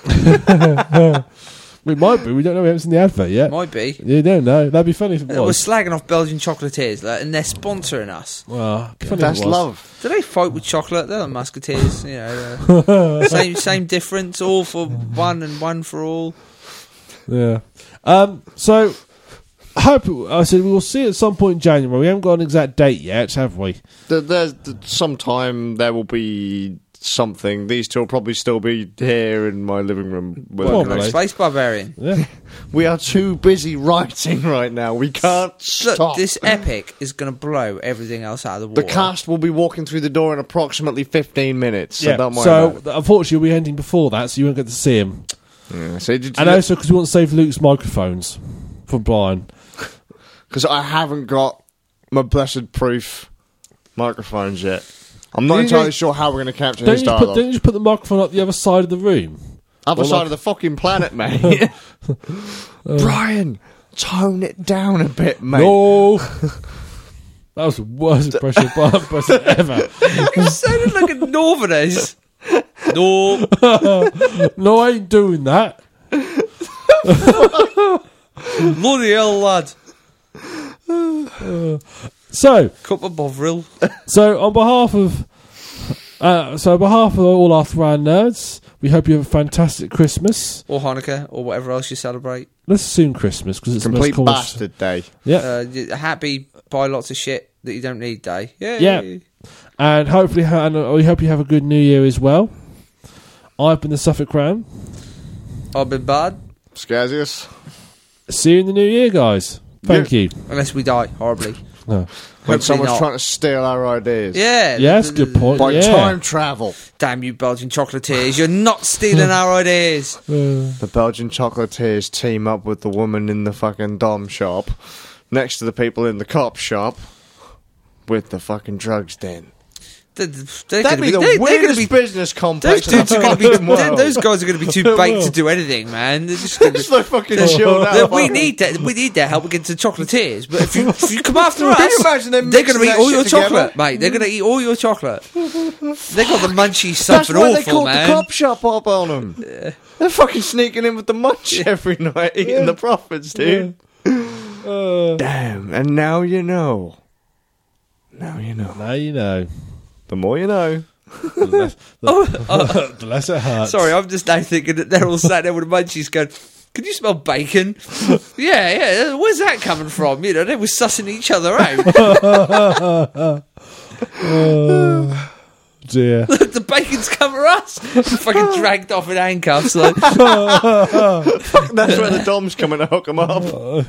We might be. We don't know. We haven't seen the advert yet. Might be. You don't know. That'd be funny if it We're was. slagging off Belgian chocolatiers, and they're sponsoring us. Well, funny That's if it was. love. Do they fight with chocolate? They're not musketeers, you know. Same difference. All for one and one for all. Yeah. So, I said we'll see at some point in January. We haven't got an exact date yet, have we? There's sometime there will be something. These two will probably still be here in my living room. Probably. Space Barbarian. Yeah. We are too busy writing right now. We can't Look, stop. this epic is going to blow everything else out of the water. The cast will be walking through the door in approximately 15 minutes. So don't worry So, about it. unfortunately, we're ending before that, so you won't get to see him. Yeah, so And also because we want to save Luke's microphones from Brian. because I haven't got my blessed proof microphones yet. I'm not You entirely don't- sure how we're going to capture Don't this you, dialogue. don't you just put the microphone up the other side of the room? Other or side like- of the fucking planet, mate. Brian, tone it down a bit, mate. No! That was the worst impression of Brian person ever. You sounded like a northerners. No. No, I ain't doing that. Bloody hell, lad. So, Cup of Bovril. on behalf of all our Thran nerds, we hope you have a fantastic Christmas. Or Hanukkah, or whatever else you celebrate. Let's assume Christmas because it's Complete the most common. bastard day. Yeah, Happy, buy lots of shit that you don't need day. Yay. Yeah. And hopefully, we hope you have a good New Year as well. I've been the Suffolk Ram. I've been bad. Scazius. See you in the New Year, guys. Thank you. Unless we die horribly. No. When Hopefully someone's not. trying to steal our ideas. Yeah. Yeah, that's a good point. By Yeah. time travel. Damn you Belgian chocolatiers. You're not stealing our ideas. The Belgian chocolatiers team up with the woman in the fucking dom shop next to the people in the cop shop with the fucking drugs den. That'd be the weirdest business complex Those in the dudes are going to fucking be. world. Those guys are going to be too baked to do anything, man. They're just going It's so fucking chilled out. we need that. We need their help against the chocolatiers. But if you come after us, Can you imagine them they're going to mixing eat that all your shit together? chocolate, mate. They're going to eat all your chocolate. They got the munchies That's something why they awful, called man. the cop shop up on them. They're fucking sneaking in with the munch every night, eating the profits, dude. Damn. And now you know. Now you know. Now you know. The more you know. The less it hurts. Sorry, I'm just now thinking that they're all sat there with the munchies going, can you smell bacon? yeah, where's that coming from? You know, they were sussing each other out. Dear. Look, the bacon's come for us. Fucking dragged off in handcuffs. Like, That's where the dom's coming to hook them up.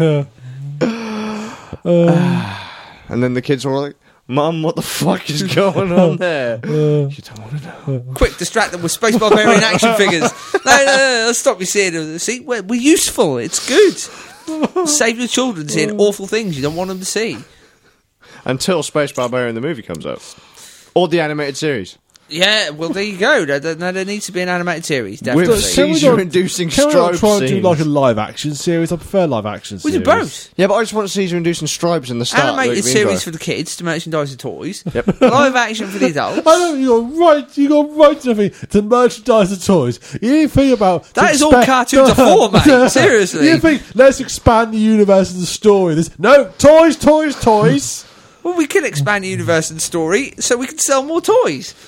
And then the kids were like, Mum, what the fuck is going on there? You don't want to know. quick, distract them with Space Barbarian action figures. No, stop you seeing them. See, we're useful. It's good. Save your children seeing awful things you don't want them to see. Until Space Barbarian the movie comes out. Or the animated series. Yeah, well, there you go. There needs to be an animated series, definitely. With Can we not- seizure-inducing Can we not strobe try and do scenes. like a live action series? I prefer live action We series. do both. Yeah, but I just want seizure-inducing strobes in the start. Animated Luke, the series intro. for the kids to merchandise the toys. Yep. Live action for the adults. I know you got right nothing to merchandise the toys. You didn't think about That is all cartoons are for, mate. Seriously. You think let's expand the universe and the story? No toys. Well, we can expand the universe and story so we can sell more toys.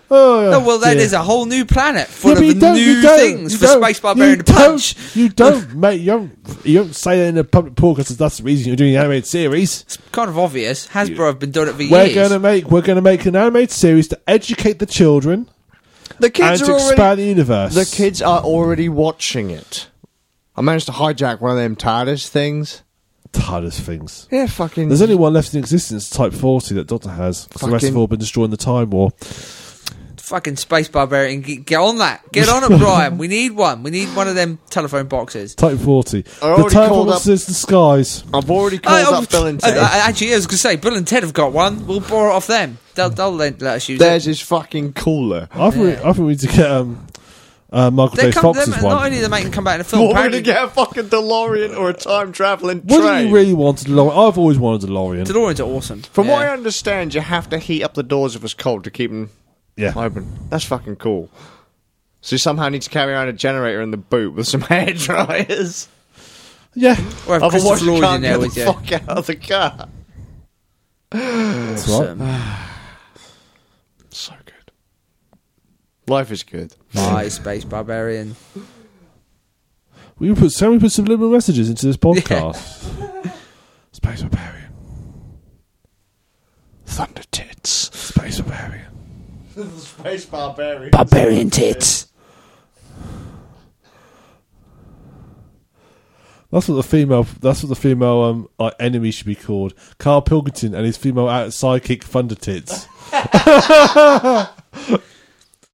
Oh, well, then dear. there's a whole new planet full Yeah, but of new things for Space Barbarian to punch. You don't, mate. You don't say that in a public podcast. That's the reason you're doing the animated series. It's kind of obvious. Hasbro have been doing it for We're years. gonna make an animated series to educate the children The kids and are to already. expand the universe. The kids are already watching it. I managed to hijack one of them TARDIS things. TARDIS things. Yeah, fucking. There's only one left in existence, Type 40, that Doctor has. 'Cause the rest have Fucking- all been destroyed in the Time War. Fucking Space Barbarian. Get on that. Get on it, Brian. We need one. We need one of them telephone boxes. Type 40. I The already Time called War up- says the skies. I've already called up Bill and Ted. Actually, I was going to say, Bill and Ted have got one. We'll borrow it off them. They'll let us use Theirs it. is fucking cooler. I think we need to get Michael J. Fox's Not one. only they make them come back in a film, What, we're apparently gonna get a fucking DeLorean or a time traveling What do train? you really want, a DeLorean? I've always wanted a DeLorean. DeLoreans are awesome. From what I Yeah. understand, you have to heat up the doors if it's cold to keep them Yeah. open. That's fucking cool. So you somehow need to carry around a generator in the boot with some hair dryers. Yeah. Or have Otherwise, Christopher you Lloyd can't in there get the with you. fuck out of the car. That's right. So good. Life is good. Bye, Space Barbarian. We put subliminal messages into this podcast. Space Barbarian. Thunder tits. Space Barbarian. Space barbarian. Barbarian tits. That's what the female enemy should be called. Carl Pilkington and his female sidekick Thunder Tits.